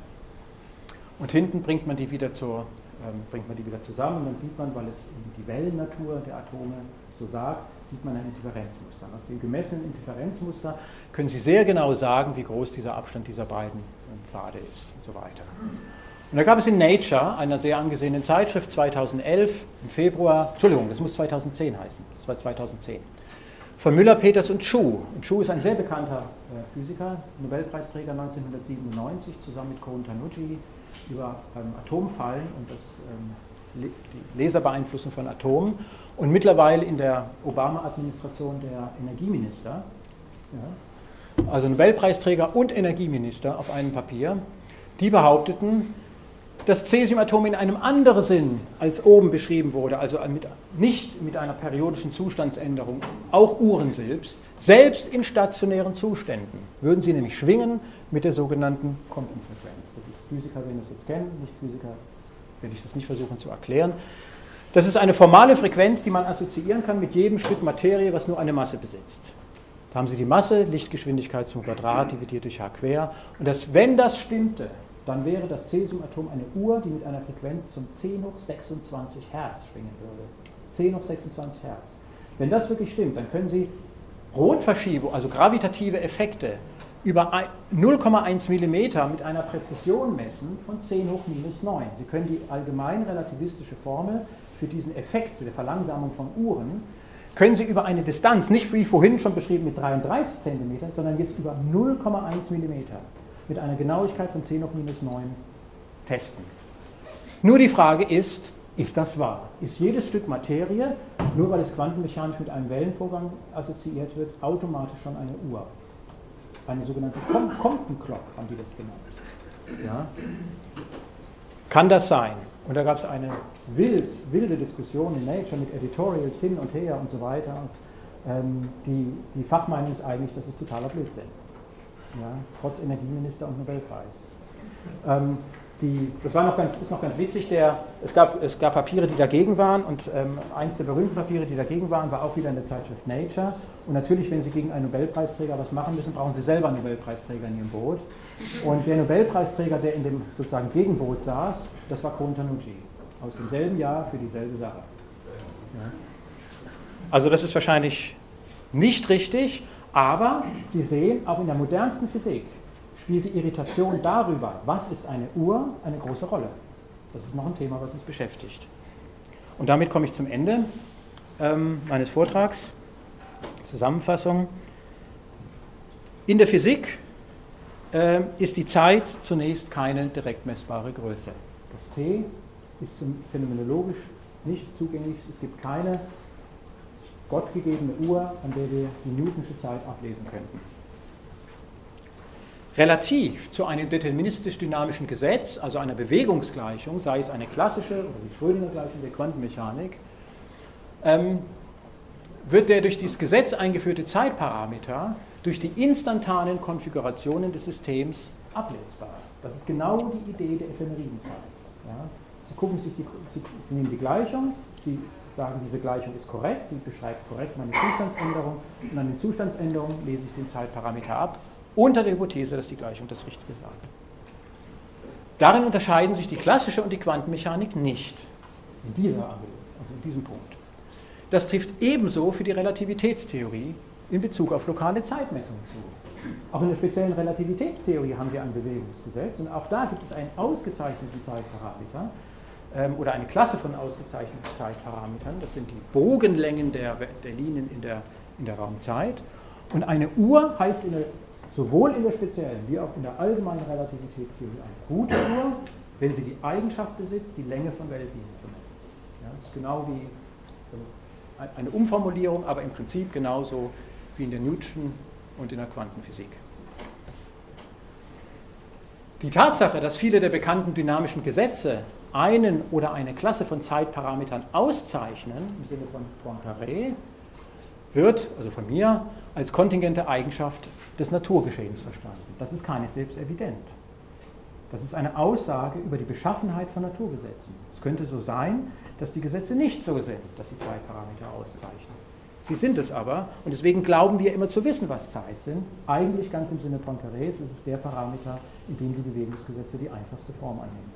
Und hinten bringt man die wieder zur, ähm, bringt man die wieder zusammen und dann sieht man, weil es eben die Wellennatur der Atome so sagt, sieht man ein Interferenzmuster. Und aus dem gemessenen Interferenzmuster können Sie sehr genau sagen, wie groß dieser Abstand dieser beiden ähm, Pfade ist und so weiter. Und da gab es in Nature, einer sehr angesehenen Zeitschrift, zweitausendelf, im Februar, Entschuldigung, das muss zweitausendzehn heißen, das war zweitausendzehn, von Müller, Peters und Chu. Und Chu ist ein sehr bekannter äh, Physiker, Nobelpreisträger neunzehnhundertsiebenundneunzig, zusammen mit Kohn Tanucci, über ähm, Atomfallen und das, ähm, die Laserbeeinflussung von Atomen und mittlerweile in der Obama-Administration der Energieminister, ja, also Nobelpreisträger und Energieminister auf einem Papier, die behaupteten, dass Cäsiumatom in einem anderen Sinn als oben beschrieben wurde, also mit, nicht mit einer periodischen Zustandsänderung, auch Uhren selbst, selbst in stationären Zuständen, würden sie nämlich schwingen mit der sogenannten Quantenfrequenz. Das ist Physiker, wenn das jetzt kennen, nicht Physiker, werde ich das nicht versuchen zu erklären. Das ist eine formale Frequenz, die man assoziieren kann mit jedem Stück Materie, was nur eine Masse besitzt. Da haben Sie die Masse, Lichtgeschwindigkeit zum Quadrat, dividiert durch h quer. Und das, wenn das stimmte, dann wäre das Cäsiumatom eine Uhr, die mit einer Frequenz zum zehn hoch sechsundzwanzig Hertz schwingen würde. zehn hoch sechsundzwanzig Hertz. Wenn das wirklich stimmt, dann können Sie Rotverschiebung, also gravitative Effekte über null Komma eins Millimeter mit einer Präzision messen von zehn hoch minus neun. Sie können die allgemein relativistische Formel für diesen Effekt, für die Verlangsamung von Uhren, können Sie über eine Distanz, nicht wie vorhin schon beschrieben mit dreiunddreißig Zentimetern, sondern jetzt über null Komma eins Millimeter mit einer Genauigkeit von zehn hoch minus neun testen. Nur die Frage ist, ist das wahr? Ist jedes Stück Materie, nur weil es quantenmechanisch mit einem Wellenvorgang assoziiert wird, automatisch schon eine Uhr? Eine sogenannte Compton Clock haben die das genannt. Ja? Kann das sein? Und da gab es eine wild, wilde Diskussion in Nature mit Editorials hin und her und so weiter. Und, ähm, die, die Fachmeinung ist eigentlich, das ist totaler Blödsinn. Ja? Trotz Energieminister und Nobelpreis. Ähm, Die, das war noch ganz, ist noch ganz witzig, der, es, gab, es gab Papiere, die dagegen waren und ähm, eins der berühmten Papiere, die dagegen waren, war auch wieder in der Zeitschrift Nature. Und natürlich, wenn Sie gegen einen Nobelpreisträger was machen müssen, brauchen Sie selber einen Nobelpreisträger in Ihrem Boot. Und der Nobelpreisträger, der in dem sozusagen Gegenboot saß, das war Kohn Tanucci, aus demselben Jahr für dieselbe Sache. Ja. Also das ist wahrscheinlich nicht richtig, aber Sie sehen, auch in der modernsten Physik spielt die Irritation darüber, was ist eine Uhr, eine große Rolle. Das ist noch ein Thema, was uns beschäftigt. Und damit komme ich zum Ende ähm, meines Vortrags. Zusammenfassung. In der Physik äh, ist die Zeit zunächst keine direkt messbare Größe. Das T ist zum phänomenologisch nicht zugänglich. Es gibt keine gottgegebene Uhr, an der wir die Newtonsche Zeit ablesen könnten. Relativ zu einem deterministisch-dynamischen Gesetz, also einer Bewegungsgleichung, sei es eine klassische oder die Schrödinger-Gleichung der Quantenmechanik, ähm, wird der durch dieses Gesetz eingeführte Zeitparameter durch die instantanen Konfigurationen des Systems ablesbar. Das ist genau die Idee der Ephemeridenzeit. Ja? Sie gucken sich die, Sie nehmen die Gleichung, Sie sagen, diese Gleichung ist korrekt, die beschreibt korrekt meine Zustandsänderung, und an den Zustandsänderungen lese ich den Zeitparameter ab, unter der Hypothese, dass die Gleichung das Richtige sagt. Darin unterscheiden sich die klassische und die Quantenmechanik nicht. In dieser Anwendung, also in diesem Punkt. Das trifft ebenso für die Relativitätstheorie in Bezug auf lokale Zeitmessungen zu. Auch in der speziellen Relativitätstheorie haben wir ein Bewegungsgesetz und auch da gibt es einen ausgezeichneten Zeitparameter ähm, oder eine Klasse von ausgezeichneten Zeitparametern. Das sind die Bogenlängen der, der Linien in der, in der Raumzeit. Und eine Uhr heißt in der sowohl in der speziellen wie auch in der allgemeinen Relativitätstheorie eine gute Uhr, wenn sie die Eigenschaft besitzt, die Länge von Weltlinien zu messen. Ja, das ist genau wie eine Umformulierung, aber im Prinzip genauso wie in der Newtonschen und in der Quantenphysik. Die Tatsache, dass viele der bekannten dynamischen Gesetze einen oder eine Klasse von Zeitparametern auszeichnen, im Sinne von Poincaré, wird, also von mir, als kontingente Eigenschaft des Naturgeschehens verstanden. Das ist keineswegs selbstevident. Das ist eine Aussage über die Beschaffenheit von Naturgesetzen. Es könnte so sein, dass die Gesetze nicht so sind, dass sie Zeitparameter auszeichnen. Sie sind es aber, und deswegen glauben wir immer zu wissen, was Zeit sind. Eigentlich ganz im Sinne Poincarés ist es der Parameter, in dem die Bewegungsgesetze die einfachste Form annehmen.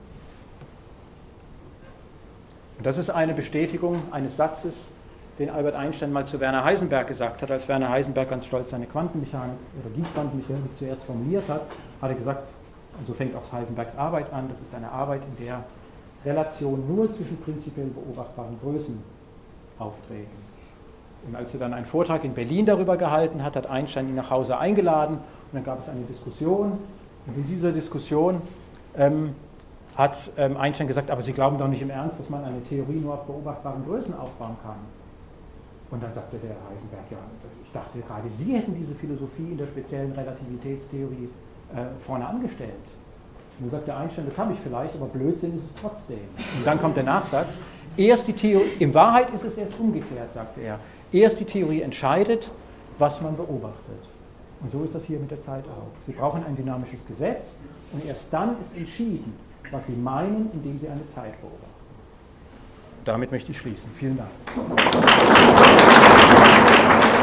Und das ist eine Bestätigung eines Satzes, den Albert Einstein mal zu Werner Heisenberg gesagt hat, als Werner Heisenberg ganz stolz seine Quantenmechanik oder die Quantenmechanik zuerst formuliert hat, hat er gesagt, und so fängt auch Heisenbergs Arbeit an, das ist eine Arbeit, in der Relationen nur zwischen prinzipiell beobachtbaren Größen auftreten. Und als er dann einen Vortrag in Berlin darüber gehalten hat, hat Einstein ihn nach Hause eingeladen und dann gab es eine Diskussion. Und in dieser Diskussion ähm, hat ähm, Einstein gesagt, aber Sie glauben doch nicht im Ernst, dass man eine Theorie nur auf beobachtbaren Größen aufbauen kann. Und dann sagte der Heisenberg, ja, ich dachte gerade, Sie hätten diese Philosophie in der speziellen Relativitätstheorie äh, vorne angestellt. Und dann sagt der Einstein, das habe ich vielleicht, aber Blödsinn ist es trotzdem. Und dann kommt der Nachsatz, erst die Theorie, in Wahrheit ist es erst umgekehrt, sagte er. Erst die Theorie entscheidet, was man beobachtet. Und so ist das hier mit der Zeit auch. Sie brauchen ein dynamisches Gesetz und erst dann ist entschieden, was Sie meinen, indem Sie eine Zeit beobachten. Damit möchte ich schließen. Vielen Dank.